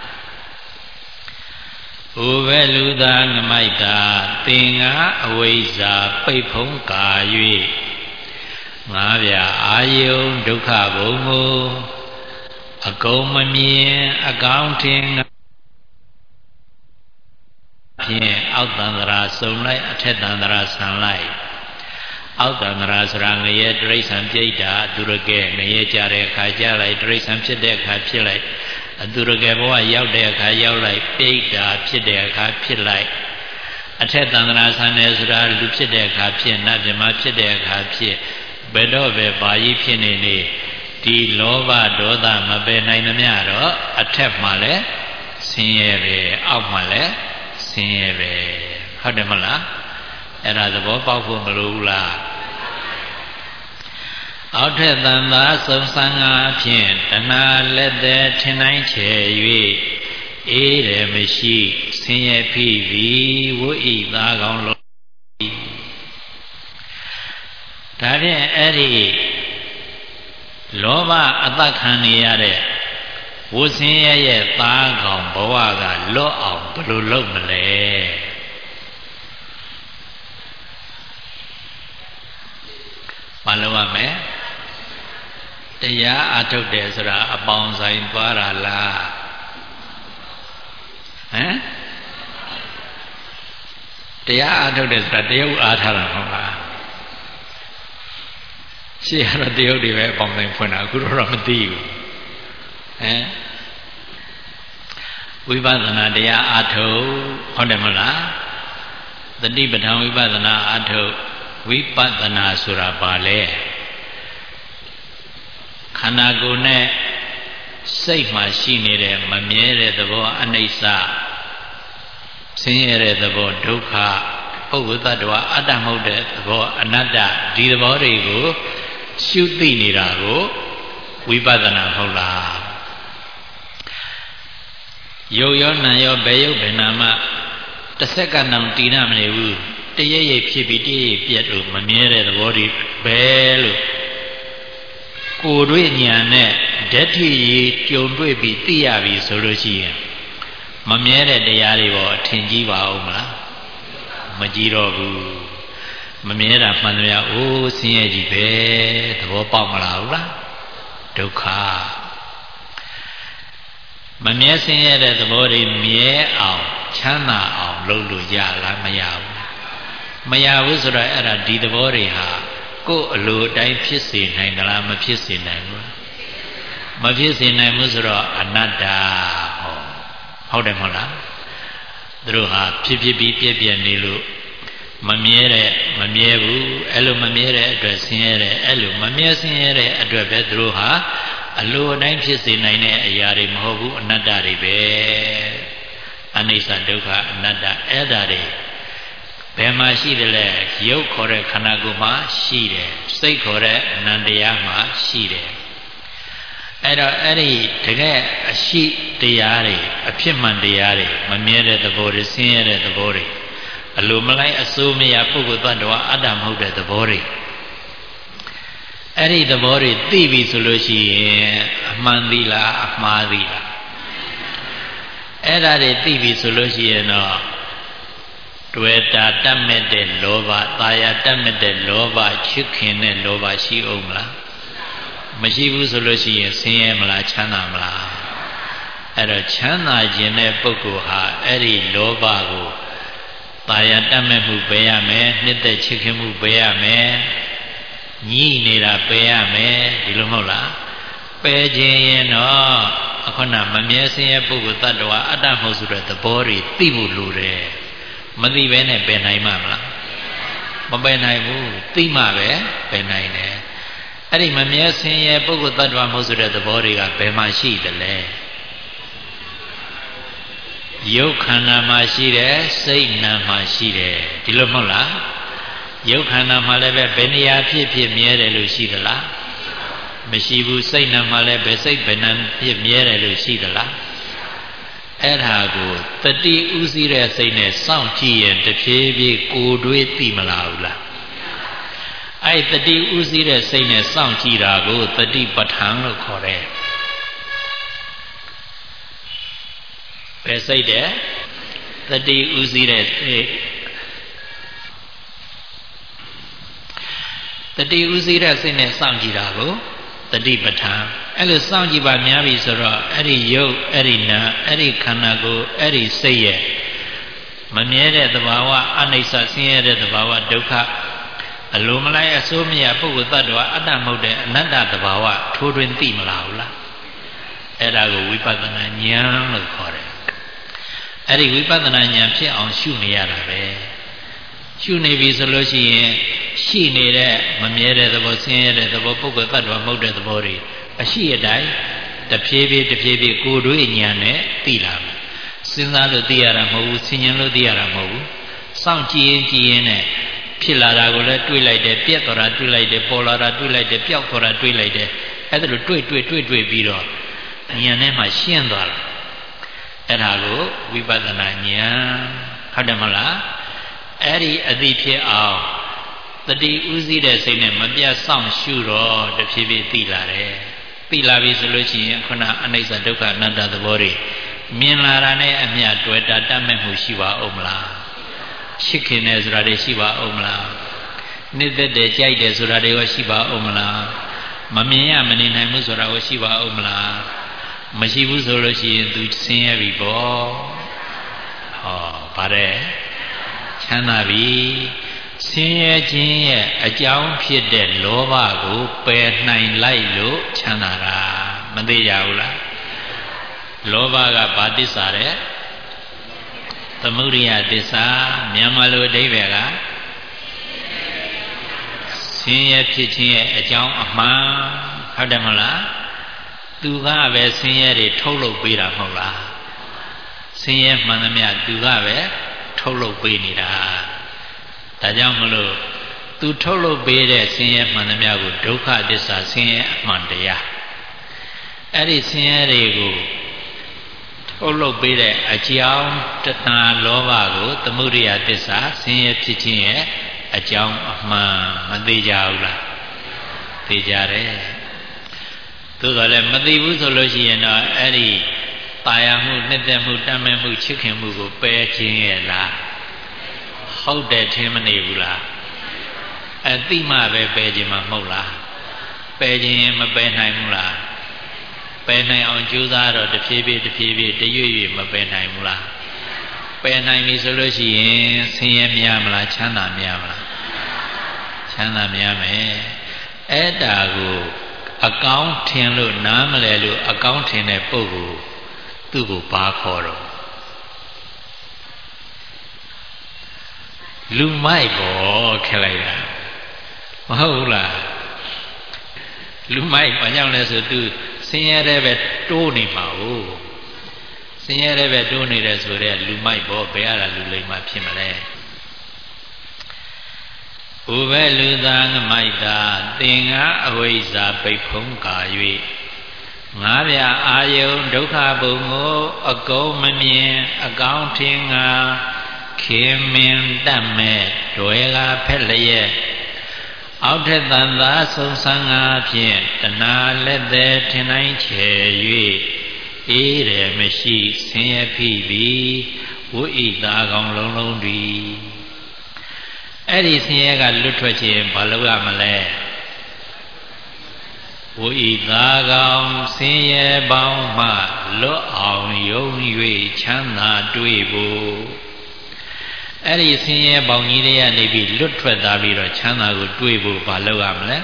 ဟိုပဲလူသားငမိုက်တာသင်္ဃအဝိဇ္ဇာပိတ်ဖုံးကာ၍ငါးပြအာယုံဒုက္ခဘုံကိုအကုန်မမြင်အကောင်းထင်ဖြင့်အောက်တန္တရာစုံလိုက်အထက်တန္တရာဆံလိုက်အောက်တန္တရာဆိုတာငရဲတိရစ္ဆာန်ပြိတ္တာသူရကဲငရဲကြတဲ့အခါကြလိုက်တိရစ္ဆာန်ဖြစ်တဲ့အခါဖြစ်လိုက်အသူရကဲဘဝရောက်တဲ့အခါရောက်လိုက်ပြိတ္တာဖြစ်တဲ့အခါဖြစ်လိုက်အထက်တန္တရာဆံတယ်ဆိုတာလူဖြစ်တဲ့အခါဖြစ်နတ်မြမဖြစ်တဲ့အခါဖြစ်ဘယ်တော့ပဲဘာကြီးဖြစ်နေနေဒီလောဘဒေါသမပယ်နိုင်သမျှတော့အထက်မှာလဲဆင်းရဲပဲအောက်မှာလဲဆင်းရဲပဲဟုတ်တယ်မလားအဲ့ဒါသဘောပေါက်ဖို့မလိုဘူးလားအောက်ထက်တန်သာစုံစမ်းငါဖြင့်တဏှာလက်သည်ထင်တိုင်းချေ၍အေးတယ်မရှိဆင်းရဲဖြစ်ပြီးဝိဣသားကောင်းလို့ဒါဖြင့်အဲ့ဒီလောဘအသက်ခံနေရတဲ့ဝဆင်းရဲရဲ့သားကောင်ဘဝကလွတ်အောင်ဘယ်လိုလုပ်မလဲမလုပ်ရမယ်တရားအထုတ်တယ်ဆိုတာအပေါင်းဆိုင်သွားတာလားဟမ်တရားအထုတ်တယ်ဆိုတာတရုပ်အားထားတာမဟုတ်လားရှေ့ကတော့တရုပ်တွေပဲအပေါင်းဆိုင်ဖွင့်တာအခုတော့မသိဘူးဟမ်ဝိပဿနာတရားအထုတ်ဟုတ်တယ်မလားသတိပဋ္ဌာန်ဝိပဿနာအထုတ်ဝိပဿနာဆိုတာဘာလဲခန္ဓာကိုယ်နဲ့စိတ်မှာရှိနေတဲ့မမြဲတဲ့သဘောအနိစ္စဆင်းရဲတဲ့သဘောဒုက္ခပုဂ္ဂိုလ်တ attva အတ္တမဟုတ်တဲ့သဘောအနတ္တဒီသဘောတွေကိုရှုသိနေတာကိုဝိပဿနာဟုတ်လားယုတ်ရောနာရောဘယ်ယုတ်ဘယ်နာမှတစ်စက္ကန့်တောင်တည်နာမနေဘူးတရရိပ်ဖြစ်ပြီးတရရိပ်ပြတ်လို့မမြဲတဲ့သဘောတွေပဲလို့ကိုယ်တွေ့ဉာဏ်နဲ့ဓာတ်ထိရေးကြုံတွေ့ပြီးသိရပြီဆိုလို့ရှိရင်မမြဲတဲ့တရားတွေပေါ်ထင်ကြီးပါဦးမလားမကြည့်တော့ဘူးမမြဲတာမှန်တယ်ဗျာအိုးဆင်းရဲကြီးပဲသဘောပေါက်မလားဟုတ်လားဒုက္ခမမြဲဆင်းရဲတဲ့သဘောတွေမြဲအောင်ချမ်းသာအောင်လုပ်လို့ရလားမရဘူးမရဘူးဆိုတော့အဲ့ဒါဒီသဘောတွေဟာကိုယ်အလိုအတိုင်းဖြစ်စေနိုင်သလားမဖြစ်စေနိုင်ဘူးမဖြစ်စေနိုင်ဘူးဆိုတော့အနတ္တဟောဟုတ်တယ်မဟုတ်လားသူတို့ဟာဖြစ်ဖြစ်ပြီးပြည့်ပြည့်နေလို့မမြဲတဲ့မမြဲဘူးအဲ့လိုမမြဲတဲ့အတွက်ဆင်းရဲတဲ့အဲ့လိုမမြဲဆင်းရဲတဲ့အတွက်ပဲသူတို့ဟာအလိုအတိုင်းဖြစ်စေနိုင်တဲ့အရာတွေမဟုတ်ဘူးအနတ္တတွေပဲအနိစ္စဒုက္ခအနတ္တအဲ့ဒါတွေဘယ်မှာရှိတယ်လဲရုပ်ခေါ်တဲ့ခန္ဓာကိုယ်မှာရှိတယ်စိတ်ခေါ်တဲ့အနန္တရားမှာရှိတယ်အဲ့တော့အဲ့ဒီတကယ်အရှိတရားတွေအဖြစ်မှန်တရားတွေမမြဲတဲ့သဘောတွေဆင်းရဲတဲ့သဘောတွေအလိုမလိုက်အစိုးမရပုဂ္ဂိုလ်သတ္တဝါအတ္တမဟုတ်တဲ့သဘောတွေအဲ့ဒီသဘောတွေသိပြီဆိုလို့ရှိရင်အမှန်သီလားအမှားသီလားအဲ့ဒါတွေသိပြီဆိုလို့ရှိရင်တော့တွေ့တာတတ်မဲ့တဲ့လောဘသာယာတတ်မဲ့တဲ့လောဘချစ်ခင်တဲ့လောဘရှိအောင်မလားမရှိဘူးဆိုလို့ရှိရင်ဆင်းရဲမလားချမ်းသာမလားအဲ့တော့ချမ်းသာခြင်းတဲ့ပုဂ္ဂိုလ်ဟာအဲ့ဒီလောဘကိုသာယာတတ်မဲ့မှုပေးရမယ်နှစ်သက်ချစ်ခင်မှုပေးရမယ်ညှိနေတာပေးရမယ်ဒီလိုမဟုတ်လားပယ်ခြင်းရင်တော့အခုနမမြဲဆင်းရဲပုဂ္ဂိုလ်တ attva အတ္တမဟုတ်ဆိုတဲ့သဘောတွေသိဖို့လိုတယ်မသိပဲနဲ့ပယ်နိုင်မှာမလားမပယ်နိုင်ဘူးသိမှပဲပယ်နိုင်တယ်အဲ့ဒီမမြဲဆင်းရဲပုဂ္ဂိုလ်တ attva မဟုတ်ဆိုတဲ့သဘောတွေကဘယ်မှာရှိသလဲရုပ်ခန္ဓာမှာရှိတယ်စိတ်နာမှာရှိတယ်ဒီလိုမဟုတ်လားရုပ်ခန္ဓာမှာလည်းပဲဘယ်နေရာဖြစ်ဖြစ်မြဲတယ်လို့ရှိသလားမရှိဘူးစိတ်နာမှာလည်းဘယ်စိတ်ဘယ်နာဖြစ်မြဲတယ်လို့ရှိသလားအဲ့ဒါကိုတတိဥစည်းတဲ့စိတ်နဲ့စောင့်ကြည့်ရင်တဖြည်းဖြည်းကိုယ်တွေးသိမလားဘူးလားအဲ့တတိဥစည်းတဲ့စိတ်နဲ့စောင့်ကြည့်တာကိုတတိပဋ္ဌာန်လို့ခေါ်တယ်ဘယ်စိတ်တဲ့တတိဥစည်းတဲ့စိတ်တတိဥစည်းတဲ့စိတ်နဲ့စောင့်ကြည့်တာကိုတတိပဋ္ဌာန်အဲ့လိုစောင့်ကြည့်ပါများပြီဆိုတော့အဲ့ဒီယုတ်အဲ့ဒီနာအဲ့ဒီခန္ဓာကိုယ်အဲ့ဒီစိတ်ရဲ့မမြဲတဲ့သဘာဝအနိစ္စဆင်းရဲတဲ့သဘာဝဒုက္ခအလိုမလိုက်အစိုးမရပုဂ္ဂိုလ်တ attva အတ္တမဟုတ်တဲ့အနတ္တသဘာဝထိုးထွင်းသိမလားဘူးလားအဲ့ဒါကိုဝိပဿနာဉာဏ်လို့ခေါ်တယ်အဲ့ဒီဝိပဿနာဉာဏ်ဖြစ်အောင်ရှုနေရတာပဲရှုနေပြီဆိုလို့ရှိရင်ရှိနေတဲ့မမြဲတဲ့သဘောဆင်းရဲတဲ့သဘောပုဂ္ဂိုလ်တ attva မဟုတ်တဲ့သဘောတွေအရှိအတိုင်းတဖြည်းဖြည်းတဖြည်းဖြည်းကိုယ်တွေဉာဏ်နဲ့သိလာမယ်စဉ်းစားလို့သိရတာမဟုတ်ဘူးဆင်ញင်လို့သိရတာမဟုတ်ဘူးစောင့်ကြည့်ရင်ကြည့်ရင်နဲ့ဖြစ်လာတာကိုလည်းတွေးလိုက်တယ်ပြက်သွားတာတွေးလိုက်တယ်ပေါ်လာတာတွေးလိုက်တယ်ပျောက်သွားတာတွေးလိုက်တယ်အဲ့ဒါလိုတွေးတွေးတွေးတွေးပြီးတော့ဉာဏ်ထဲမှာရှင်းသွားတာအဲ့ဒါကိုဝိပဿနာဉာဏ်ဟုတ်တယ်မလားအဲ့ဒီအသိဖြစ်အောင်တတိဥစည်းတဲ့စိတ်နဲ့မပြတ်ဆောင်ရှုတော့တဖြည်းဖြည်းသိလာတယ်သိလာပြီဆိုလို့ရှိရင်ခုနအနိစ္စဒုက္ခအနတ္တသဘောတွေမြင်လာတာနဲ့အမျှတွေ့တာတတ်မဲ့မှုရှိပါဦးမလားချစ်ခင်တယ်ဆိုတာတွေရှိပါဦးမလားနှစ်သက်တယ်ကြိုက်တယ်ဆိုတာတွေရောရှိပါဦးမလားမမြင်ရမနေနိုင်ဘူးဆိုတာကိုရှိပါဦးမလားမရှိဘူးဆိုလို့ရှိရင်သူဆင်းရဲပြီပေါ့ဟောဗါတဲ့ချမ်းသာပြီဆင်းရဲခြင်းရဲ့အကြောင်းဖြစ်တဲ့လောဘကိုပယ်နိုင်လိုက်လို့ချမ်းသာတာမသိကြဘူးလားလောဘကဘာသစ္စာတဲ့သမုဒိယသစ္စာမြန်မာလိုအဓိပ္ပာယ်ကဆင်းရဲဖြစ်ခြင်းရဲ့အကြောင်းအမှန်ဟုတ်တယ်မဟုတ်လားသူကပဲဆင်းရဲတွေထုတ်လုပ်ပေးတာမဟုတ်လားဆင်းရဲမှန်သမျှသူကပဲထုတ်လုပ်ပေးနေတာဒါကြောင့်မလို့သူထုတ်လုပ်ပေးတဲ့ဆင်းရဲမှန်သမျှကိုဒုက္ခသစ္စာဆင်းရဲအမှန်တရားအဲ့ဒီဆင်းရဲတွေကိုထုတ်လုပ်ပေးတဲ့အကြောင်းတဏှာလောဘကိုသမုဒိယသစ္စာဆင်းရဲဖြစ်ခြင်းရဲ့အကြောင်းအမှန်မသိကြဘူးလားသိကြတယ်သို့တော်လည်းမသိဘူးဆိုလို့ရှိရင်တော့အဲ့ဒီတာယာမှုနှစ်သက်မှုတတ်မဲ့မှုချစ်ခင်မှုကိုပယ်ခြင်းရဲ့လားဟုတ်တယ်ထင်မနေဘူးလားအတိမပဲပယ်ခြင်းမဟုတ်လားပယ်ခြင်းမပယ်နိုင်ဘူးလားပယ်နိုင်အောင်ကြိုးစားတော့တဖြည်းဖြည်းတဖြည်းဖြည်းတရွေ့ရွေ့မပယ်နိုင်ဘူးလားပယ်နိုင်ပြီဆိုလို့ရှိရင်ဆင်းရဲများမလားချမ်းသာများမလားချမ်းသာများမယ်အဲ့ဒါကိုအကောင်းထင်လို့နားမလဲလို့အကောင်းထင်တဲ့ပုဂ္ဂိုလ်သူ့ကိုဘာခေါ်တော့လူမိုက်ပေါ့ခက်လိုက်တာမဟုတ်လားလူမိုက်ဘာကြောင့်လဲဆိုသူဆင်းရဲတဲ့ပဲတိုးနေမှာ哦ဆင်းရဲတဲ့ပဲတိုးနေတယ်ဆိုတော့လူမိုက်ပေါ့ဘယ်ရတာလူလိမ္မာဖြစ်မလဲဥပဲလူသားငမိုက်တာသင်္ဃအဝိဇ္ဇာပိတ်ဖုံးကာ၍ငါးပြအာယုံဒုက္ခဘုံကိုအကုန်မမြင်အကောင်းထင်ငါခင်မင်တတ်မဲ့တွေကဖက်လျက်အောက်ထက်တန်သာဆုံးဆန်းငါဖြင့်တဏှာလက်သည်ထင်တိုင်းချေ၍အေးရမရှိဆင်းရဲဖြစ်ပြီးဝိဣသာကောင်လုံးလုံးတည်အဲ့ဒီဆင်းရဲကလွတ်ထွက်ခြင်းဘာလို့ရမလဲဝိဣသာကောင်ဆင်းရဲပေါင်းမှလွတ်အောင်ယုံ၍ချမ်းသာတွေ့ဖို့အဲ့ဒီဆင်းရဲပေါင်းကြီးတွေကနေပြီးလွတ်ထွက်သွားပြီးတော့ချမ်းသာကိုတွေ့ဖို့ဘာလုပ်ရမလဲ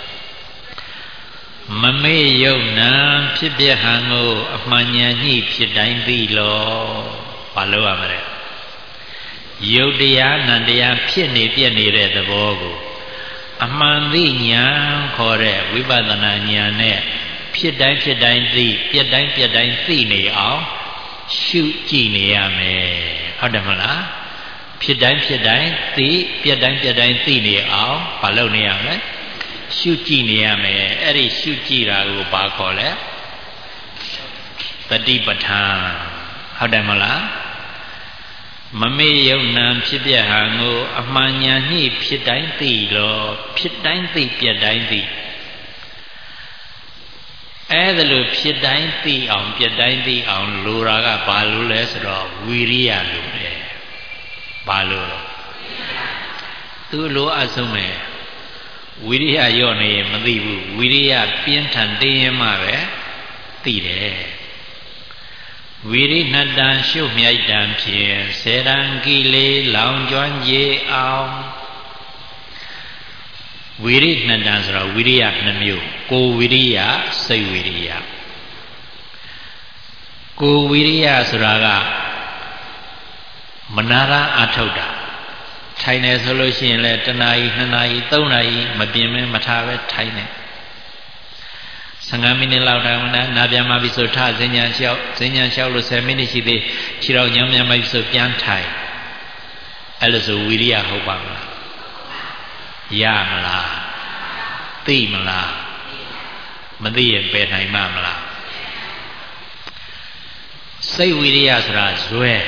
မမေ့ယုံနာဖြစ်ပြဟံကိုအမှန်ဉာဏ်ညှိဖြစ်တိုင်းသိလောဘာလုပ်ရမလဲယုတ်တရားနံတရားဖြစ်နေပြည့်နေတဲ့သဘောကိုအမှန်သိဉာဏ်ခေါ်တဲ့ဝိပဿနာဉာဏ်နဲ့ဖြစ်တိုင်းဖြစ်တိုင်းသိပြည့်တိုင်းပြည့်တိုင်းသိနေအောင်ရှုကြည့်နေရမယ်ဟုတ်တယ်မလားဖြစ်တိုင်းဖြစ်တိုင်းသိပြည့်တိုင်းပြည့်တိုင်းသိနေအောင်မလုပ်နေရမယ်ရှုကြည့်နေရမယ်အဲ့ဒီရှုကြည့်တာကိုဘာခေါ်လဲတတိပဋ္ဌာန်ဟုတ်တယ်မလားမမေ့ယုံနံဖြစ်ပြဟာကိုအမှန်ဉာဏ်နှင့်ဖြစ်တိုင်းသိလောဖြစ်တိုင်းသိပြည့်တိုင်းသိအဲ့ဒါလို့ဖြစ်တိုင်းသိအောင်ပြည့်တိုင်းသိအောင်လိုတာကဘာလို့လဲဆိုတော့ဝီရိယလိုပဲဘာလို့သူလိုအပ်ဆုံးပဲဝိရိယရော့နေရင်မသိဘူးဝိရိယပြင်းထန်တင်းရင်မှပဲသိတယ်ဝိရိဏတံရှုမြိုက်တံဖြင့်စေရန်ကိလေလောင်ကျွမ်းကြေအောင်ဝိရိဏတံဆိုတော့ဝိရိယနှမျိုးကိုဝိရိယစိတ်ဝိရိယကိုဝိရိယဆိုတာကမနာရအထုတ်တာထိုင်နေဆိုလို့ရှိရင်လည်းတနာရီနှစ်နာရီသုံးနာရီမပြင်းမမထားပဲထိုင်နေဆယ်ငါးမိနစ်လောက်ထိုင်နေနာပြန်မှပြီဆိုထဇဉ္ညာလျှောက်ဇဉ္ညာလျှောက်လို့ဆယ်မိနစ်ရှိသေးခြေတော်ညောင်းမြန်မှပြီဆိုပြန်ထိုင်အဲ့လိုဆိုဝိရိယဟုတ်ပါမလားရမလားသိမလားမသိရင်ပယ်နိုင်မှာမလားစိတ်ဝိရိယဆိုတာဇွဲ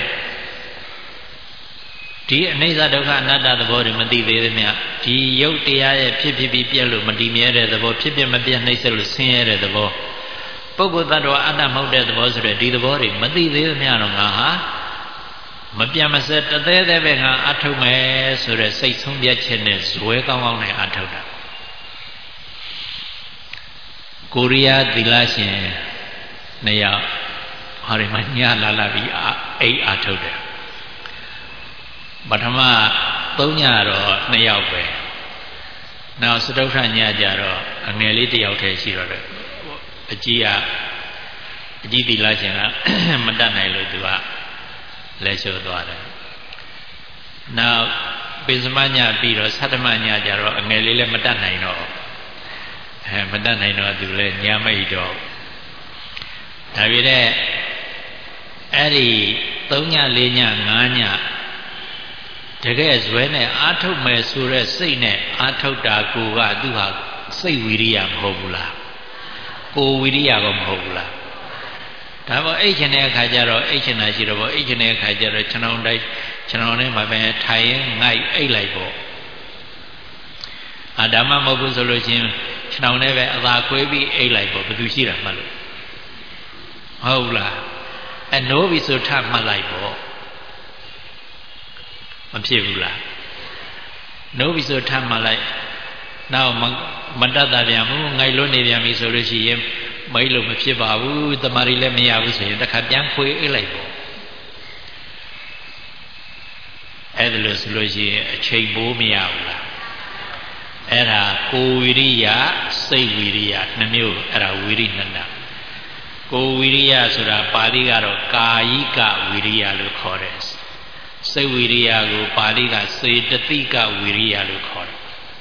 ဒီအနိစ္စဒုက္ခအနတ္တသဘောတွေမသိသေးသမျှဒီယုတ်တရားရဲ့ဖြစ်ဖြစ်ပြီးပြက်လို့မတည်မြဲတဲ့သဘောဖြစ်ဖြစ်မပြတ်နှိမ့်ဆက်လို့ဆင်းရဲတဲ့သဘောပုဂ္ဂိုလ်တ attva အတ္တမဟုတ်တဲ့သဘောဆိုတဲ့ဒီသဘောတွေမသိသေးသမျှတော့ငါဟာမပြတ်မစက်တသေးသေးပဲငါအထုတ်မယ်ဆိုတဲ့စိတ်ဆုံးဖြတ်ချက်နဲ့ဇွဲကောင်းကောင်းနဲ့အထုတ်တာကိုရီးယားသီလရှင်နှစ်ယောက်ဟာဒီမှာညလာလာပြီးအိတ်အထုတ်တယ်ပထမသုံးညတော့နှစ်ယောက်ပဲနောက်စတုထညကြတော့အငယ်လေးတစ်ယောက်တည်းရှိတော့တယ်အကြီးကအကြီးသီလရှင်ကမတတ်နိုင်လို့သူကလဲလျှော့သွားတယ်နောက်ပိစမညပြီးတော့သတ္တမညကြတော့အငယ်လေးလည်းမတတ်နိုင်တော့အဲမတတ်နိုင်တော့သူလည်းညမိတ်တော့ဒါပြတဲ့အဲ့ဒီသုံးညလေးညငါးညတကယ်ဇွဲနဲ့အာထုတ်မယ်ဆိုတဲ့စိတ်နဲ့အာထုတ်တာကိုကသူဟာစိတ်ဝိရိယမဟုတ်ဘူးလားကိုဝိရိယကမဟုတ်ဘူးလားဒါပေါ့အိတ်ချင်တဲ့အခါကျတော့အိတ်ချင်တာရှိတော့ပေါ့အိတ်ချင်တဲ့အခါကျတော့ခြံအောင်တိုင်းခြံအောင်ထဲမှာပဲထိုင်ရင်ငိုက်အိတ်လိုက်ပေါ့အာဒါမှမဟုတ်ဘူးဆိုလို့ချင်းခြံအောင်ထဲပဲအသာခွေးပြီးအိတ်လိုက်ပေါ့ဘယ်သူရှိတာမှတ်လို့ဟုတ်လားအနိုးပြီဆိုထမှတ်လိုက်ပေါ့မဖြစ်ဘူးလားနိုးပြီဆိုထမှတ်လိုက်နောက်မတတ်တာပြန်ဘူးငိုက်လွတ်နေပြန်ပြီဆိုလို့ရှိရင်မိတ်လို့မဖြစ်ပါဘူးတမာရီလည်းမရဘူးဆိုရင်တစ်ခါပြန်ခွေအိတ်လိုက်ပေါ့အဲ့ဒါလို့ဆိုလို့ရှိရင်အချိန်ပိုးမရဘူးလားအဲ့ဒါကိုဝိရိယစိတ်ဝိရိယနှမျိုးအဲ့ဒါဝိရိဏတကိုဝိရိယဆိုတာပါဠိကတော့ကာယိကဝိရိယလို့ခေါ်တယ်စိတ်ဝိရိယကိုပါဠိကစေတသိကဝိရိယလို့ခေါ်တယ်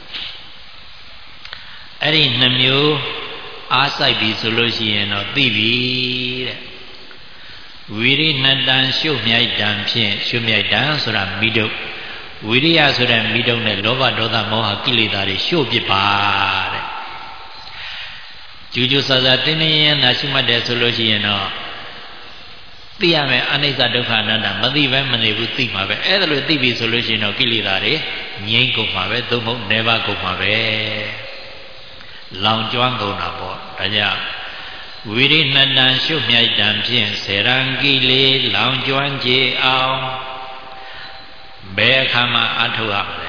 အဲ့ဒီနှမျိုးအားဆိုင်ပြီဆိုလို့ရှိရင်တော့သိပြီတဲ့ဝိရိဏတံရှုမြိုက်တံဖြင့်ရှုမြိုက်တံဆိုတာမိတုဝိရိယဆိုတဲ့မိတုနဲ့လောဘဒေါသမောဟကိလေသာတွေရှုပစ်ပါတဲ့ကျူးကျူးဆာဆာတင်းတင်းရင်းသာရှုမှတ်တယ်ဆိုလို့ရှိရင်တော့သိရမယ်အနိစ္စဒုက္ခအနတ္တမသိပဲမနေဘူးသိမှာပဲအဲ့ဒါလို့သိပြီဆိုလို့ရှိရင်တော့ကိလေသာတွေငြိမ့်ကုန်မှာပဲသို့မဟုတ်နေပါကုန်မှာပဲလောင်ကျွမ်းကုန်တာပေါ့ဒါကြောင့်ဝိရိဏတံရှုမြိုက်တံဖြင့်စေရန်ကိလေလောင်ကျွမ်းကြေအောင်ဘယ်အခါမှအထုတ်ရမလဲ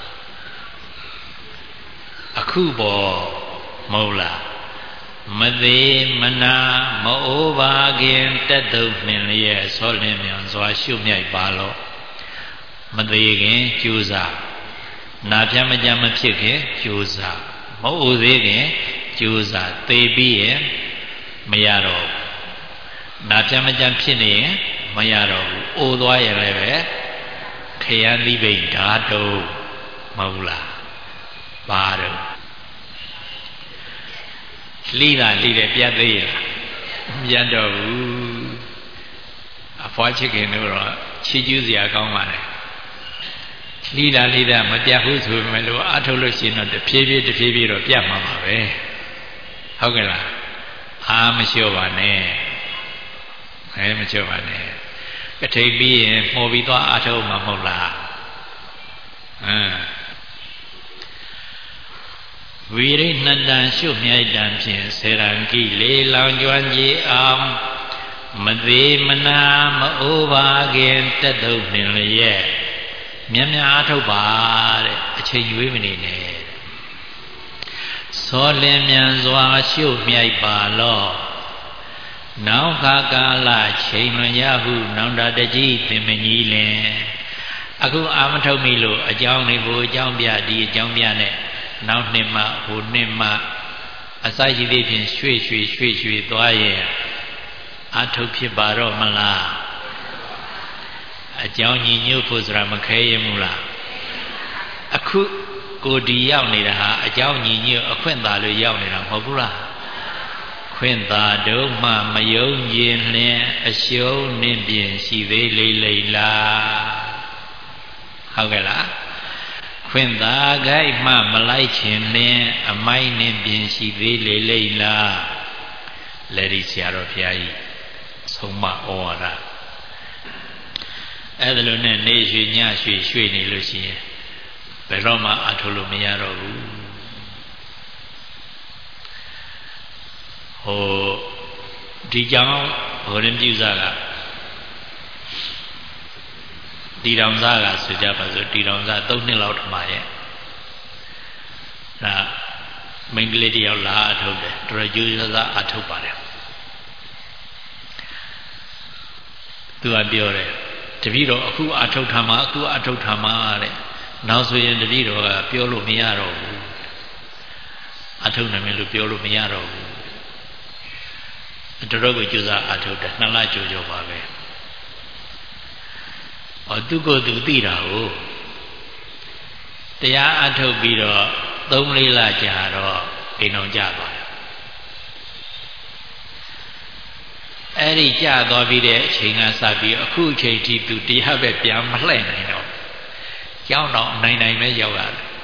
အခုပေါ့မဟုတ်လားမသေးမနာမအိုးပါခင်တက်တုံနှင်လျက်ဆောလင်းမြန်စွာရှုမြိုက်ပါလို့မသေးခင်ကြိုးစားနာပြမကြမဖြစ်ခင်ကြိုးစားမအိုးသေးခင်ကြိုးစားသေပြီးရင်မရတော့ဘူးနာပြမကြဖြစ်နေရင်မရတော့ဘူးအိုးသွားရင်လည်းပဲခရမ်းသီးပိန်ဓာတုံမဟုတ်လားပါတော့လှီးတာလှီးတယ်ပြတ်သေးလားမပြတ်တော့ဘူးအဖွားချစ်ခင်တို့တော့ချီးကျူးစရာကောင်းပါလေလှီးတာလှီးတာမပြတ်ဘူးဆိုပေမဲ့လို့အထုတ်လို့ရှိရင်တော့တဖြည်းဖြည်းတဖြည်းဖြည်းတော့ပြတ်မှာပါပဲဟုတ်ကဲ့လားအာမလျှော့ပါနဲ့အဲမလျှော့ပါနဲ့ကထိန်ပြီးရင်မှော်ပြီးသွားအထုတ်မှာမဟုတ်လားဟမ်ဝိရိဏတံရှုမြိုက်တံဖြင့်စေရံကိလေလောင်ကျွမ်းကြည်အောင်မသေးမနာမအိုးပါခင်တက်တုံနှင်လျက်မြတ်များအထုတ်ပါတဲ့အချိန်ရွေးမနေနဲ့သောလင်းမြန်စွာရှုမြိုက်ပါလော့နောက်ခါကာလချိန်လွန်ရဟုနောင်တတကြီးသင်မကြီးလင်အခုအာမထုတ်မိလို့အကြောင်းတွေကိုအကြောင်းပြဒီအကြောင်းပြနဲ့နောက်နှစ်မှဟိုနှစ်မှအစရှိသေးဖြင့်ရွှေ့ရွှေ့ရွှေ့ရွှေ့သွားရဲ့အထုတ်ဖြစ်ပါတော့မလားအကြောင်းညီညွတ်ဖို့ဆိုတာမခဲရဘူးလားအခုကိုဒီရောက်နေတာဟာအကြောင်းညီညွတ်အခွင့်သာလို့ရောက်နေတာမဟုတ်ဘူးလားခွင့်သာတို့မှမယုံကြည်လျင်အရှုံးနှင့်ပြင်ရှိသေးလေလေလားဟုတ်ကဲ့လားခွင့်သာဂိုက်မှမလိုက်ခြင်းလျင်အမိုက်နှင့်ပြင်ရှိသေးလေလေလားလက်ဒီဆရာတော်ဘုရားကြီးဆုံးမဩဝါဒအဲ့ဒါလိုနဲ့နေရွှေညရွှေရွှေနေလို့ရှိရင်ဘယ်တော့မှအထုတ်လို့မရတော့ဘူးဟိုဒီကြောင့်ဟိုရင်ပြုစားကတီတောင်စားကဆိုကြပါစို့တီတောင်စားသုံးနှစ်လောက်ထမရဲ့ဒါမိန်းကလေးတယောက်လာအထုတ်တယ်တော်ကြိုးစားအထုတ်ပါတယ်သူကပြောတယ်တပည့်တော်အခုအထုတ်ထားမှာအခုအထုတ်ထားမှာတဲ့နောက်ဆိုရင်တပည့်တော်ကပြောလို့မရတော့ဘူးအထုတ်နိုင်မယ်လို့ပြောလို့မရတော့ဘူးတော်တော်ကိုကြိုးစားအထုတ်တယ်နှစ်လကြိုးကြိုးပါပဲအော်သူကိုယ်သူသိတာကိုတရားအထုတ်ပြီးတော့သုံးလေးလကြာတော့အိမ်အောင်ကြသွားတယ်အဲ့ဒီကြာသွားပြီးတဲ့အချိန်ကစပြီးအခုအချိန်ထိသူတရားပဲပြန်မလှည့်နိုင်တော့ကြောင်းတော့နိုင်နိုင်ပဲရောက်လာတယ်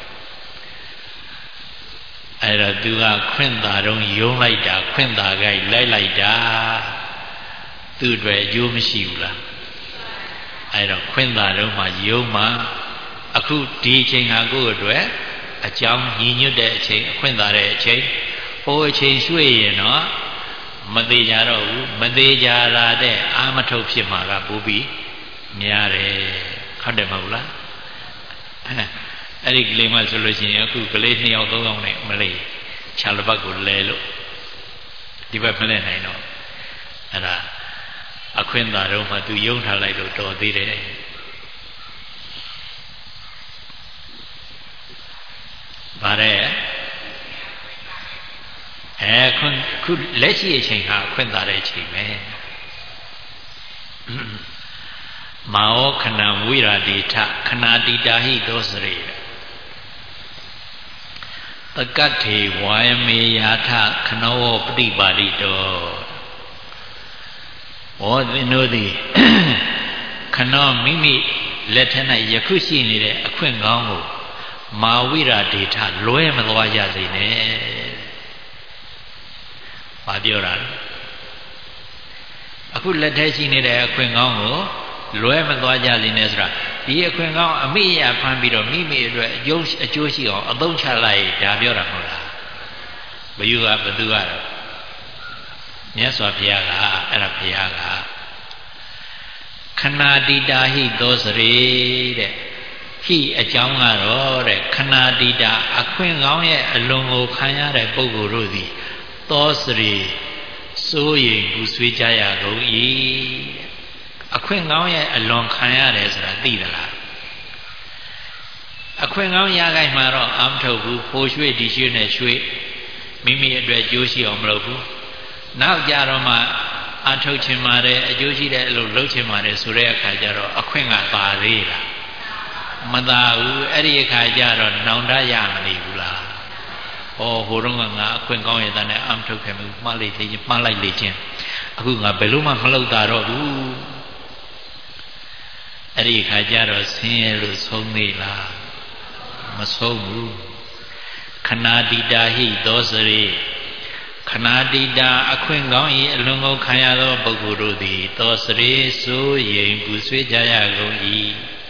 အဲ့တော့သူကခွင့်သာတော့ယုံလိုက်တာခွင့်သာကြိုက်လိုက်လိုက်တာသူ့အတွက်အကျိုးမရှိဘူးလားအဲ့တော့ခွင့်သာတော့မှယုံမှအခုဒီအချိန်ဟာကိုယ့်အတွက်အကြောင်းညီညွတ်တဲ့အချိန်အခွင့်သာတဲ့အချိန်ဟိုအချိန်ရွှေ့ရင်တော့မသေးကြတော့ဘူးမသေးကြလာတဲ့အာမထုတ်ဖြစ်မှာကပို့ပြီးများတယ်ဟုတ်တယ်မဟုတ်လားအဲ့ဒီကလေးမှဆိုလို့ရှိရင်အခုကလေးနှစ်ယောက်သုံးယောက်နဲ့မလေးခြာလပတ်ကိုလဲလို့ဒီဘက်မလဲနိုင်တော့အဲ့ဒါအခွင့်သာတော့မှသူယုံထားလိုက်လို့တော်သေးတယ်ဗါတဲ့အဲခုခုလက်ရှိအချိန်ဟာအခွင့်သာတဲ့အချိန်ပဲမာဝခဏဝိရာတိထခဏတိတာဟိသောစရိတကတ္ထေဝါယမေယာထခနောပฏิပါတိတောဩသင်တို့သည်ခနောမိမိလက်ထက်၌ယခုရှိနေတဲ့အခွင့်ကောင်းကိုမာဝိရာတိထလွဲမသွားရစေနဲ့ဘာပြောတာလဲအခုလက်ထဲရှိနေတဲ့အခွင့်ကောင်းကိုလွဲမသွားကြစေနဲ့ဆိုတာဒီအခွင့်ကောင်းအမိအယဖမ်းပြီးတော့မိမိအတွက်အကျိုးအကျိုးရှိအောင်အသုံးချလိုက်ဒါပြောတာမဟုတ်လားဘယ်သူကဘယ်သူကတော့မြတ်စွာဘုရားကအဲ့ဒါဘုရားကခဏတိတာဟိသောစရိတဲ့ဟိအကြောင်းကတော့တဲ့ခဏတိတာအခွင့်ကောင်းရဲ့အလွန်ကိုခံရတဲ့ပုဂ္ဂိုလ်တို့သည်သောစရိစိုးရိမ်ပူဆွေးကြရကုန်၏အခွင့်ကောင်းရဲ့အလွန်ခံရတယ်ဆိုတာသိသလားအခွင့်ကောင်းရခိုင်မှာတော့အာမထုတ်ဘူးဟိုရွှေ့ဒီရွှေ့နဲ့ရွှေ့မိမိအတွက်ကြိုးရှိအောင်မလုပ်ဘူးနောက်ကြတော့မှအထုတ်ချင်ပါတယ်အကျိုးရှိတဲ့အလုပ်လုပ်ချင်ပါတယ်ဆိုတဲ့အခါကျတော့အခွင့်ကပါသေးလားမသာဘူးအဲ့ဒီအခါကျတော့နောင်တရမနေဘူးလားဟောဟိုတော့ငါအခွင့်ကောင်းရတဲ့အမ်ထုတ်ခဲ့မှုမှားလိုက်လေမှားလိုက်လေချင်းအခုငါဘယ်လို့မှမလုပ်တာတော့ဘူးအဲ့ဒီအခါကျတော့ဆင်းရဲလို့ဆုံးသေးလားမဆုံးဘူးခဏတိတာဟိသောစရိခဏတိတာအခွင့်ကောင်း၏အလွန်ကုန်ခံရသောပုဂ္ဂိုလ်တို့သည်သောစရိစိုးရိမ်ပူဆွေးကြရကုန်၏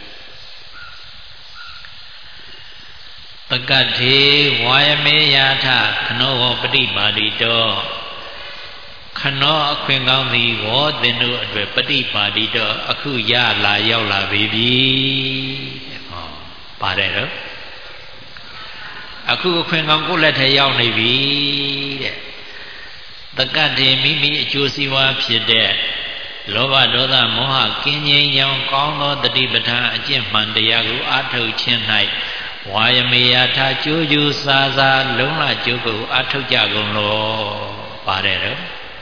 ပကတ္ထေဝါယမေယာထခနောဝပฏิပါတိတောခနောအခွင့်ကောင်းသည်ဝေါသင်တို့အတွက်ပฏิပါတိတောအခုရလာရောက်လာပြီပြီဟောပါတယ်တော့အခုအခွင့်ကောင်းကိုယ့်လက်ထဲရောက်နေပြီတဲ့တကတ္တေမိမိအကျိုးစီးပွားဖြစ်တဲ့လောဘဒေါသမောဟကင်းငြိမ်းကြောင်းကောင်းသောတတိပဋ္ဌာန်အကျင့်မှန်တရားကိုအားထုတ်ခြင်း၌ဝါယမေယထာကြိုးကြိုးစားစားလုံးလကြိုးကိုအားထုတ်ကြကုန်လောပါတယ်တော့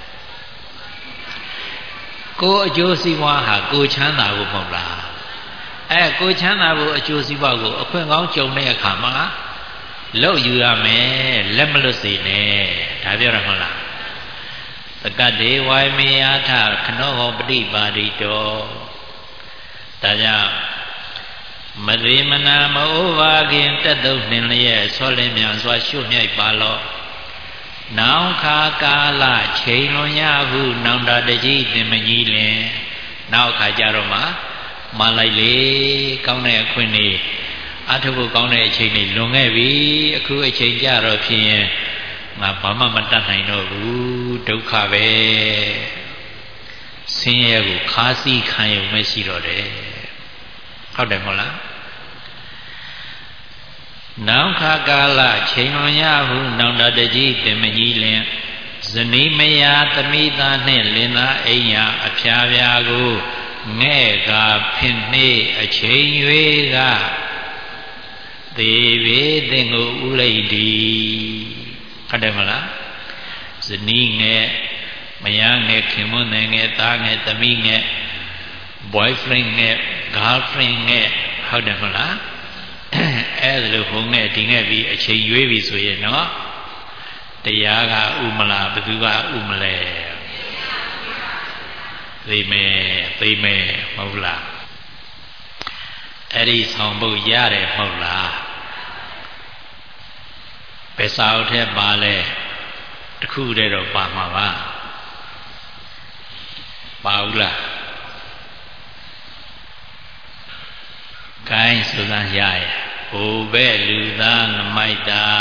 ကိုယ်အကျိုးစီးပွားဟာကိုယ်ချမ်းသာဖို့မဟုတ်လားအဲကိုယ်ချမ်းသာဖို့အကျိုးစီးပွားကိုအခွင့်ကောင်းကြုံတဲ့အခါမှာလောက်ယူရမယ်လက်မလွတ်စေနဲ့ဒါပြောရမလားသကတ္တေဝိုင်မေယထခနောဟောပฏิပါတိတောဒါကြောင့်မသေးမနာမအိုးပါခင်တက်တုံနှင်လျက်ဆောလင်းမြန်စွာရှုမြိုက်ပါလော့နောင်ခါကာလချိန်လွန်ရဟုနောင်တတကြီးတင်မကြီးလင်နောက်ခါကြတော့မှမလိုက်လေကောင်းတဲ့အခွင့်နေအထုပ်ဖို့ကောင်းတဲ့အချိန်တွေလွန်ခဲ့ပြီအခုအချိန်ကြတော့ဖြစ်ရင်ငါဘာမှမတတ်နိုင်တော့ဘူးဒုက္ခပဲဆင်းရဲကိုခါးစည်းခံရုံပဲရှိတော့တယ်ဟုတ်တယ်မဟုတ်လားနောင်ခါကာလချိန်လွန်ရဟုနောင်တတကြီးတင်မကြီးလင်ဇနီးမယားသမိသားနှင့်လင်သားအိမ်ယာအဖျားပြားကိုငဲ့ကဖင်နှေးအချိန်၍ကသေဘေသင်ကိုဥလိတ်ဒီဟုတ်တယ်မလားဇနီးငယ်မယားငယ်ခင်မွန်းငယ်သားငယ်သမီးငယ် boyfriend ငယ် girlfriend ငယ်ဟုတ်တယ်မလားအဲ့ဒါလိုဟိုငယ်ဒီငယ်ပြီးအချိန်ရွေးပြီဆိုရင်နော်တရားကဥမလားဘယ်သူကဥမလဲသိမယ်သိမယ်မဟုတ်လားအဲ့ဒီဆောင်ဖို့ရတယ်မဟုတ်လားဘယ်စာအုပ်ထဲပါလဲတခုတည်းတော့ပါမှာပါပါဘူးလားကိုင်းဆိုသားရရဲ့ဟိုဘဲလူသားနမိုက်တာ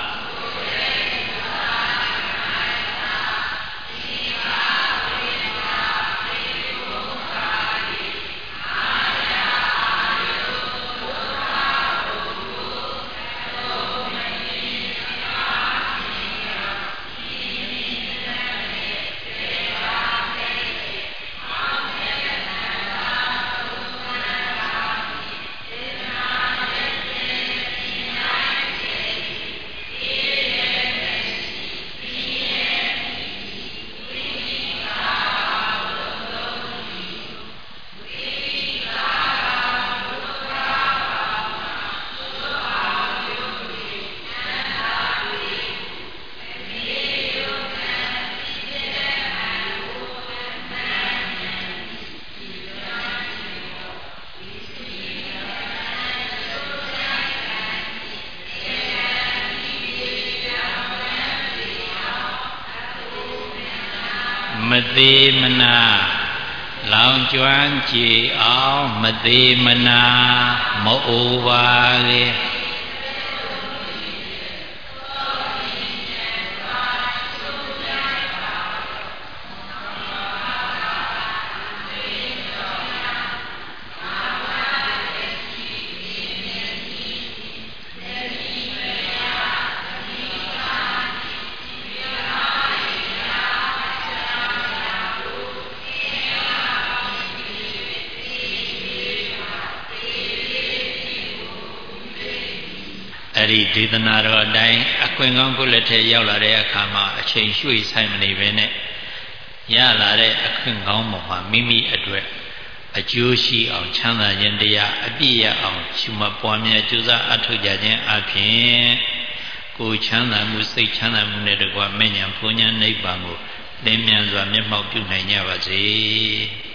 မသေးမနာလောင်ကျွမ်းကြည်အောင်မသေးမနာမအိုပါလေအဲ့ဒီဒေသနာတော်အတိုင်းအခွင့်ကောင်းကိုလက်ထဲရောက်လာတဲ့အခါမှာအချိန်ရွှေ့ဆိုင်မနေပဲနဲ့ရလာတဲ့အခွင့်ကောင်းပေါ်မှာမိမိအတွက်အကျိုးရှိအောင်ချမ်းသာခြင်းတရားအပြည့်ရအောင်ရှုမှတ်ပွားများကြိုးစားအထောက်ကြခြင်းအပြင်ကိုယ်ချမ်းသာမှုစိတ်ချမ်းသာမှုနဲ့တကွမဲ့ညာဘုံညာနိဗ္ဗာန်ကိုလင်းမြန်စွာမျက်မှောက်ပြုနိုင်ကြပါစေ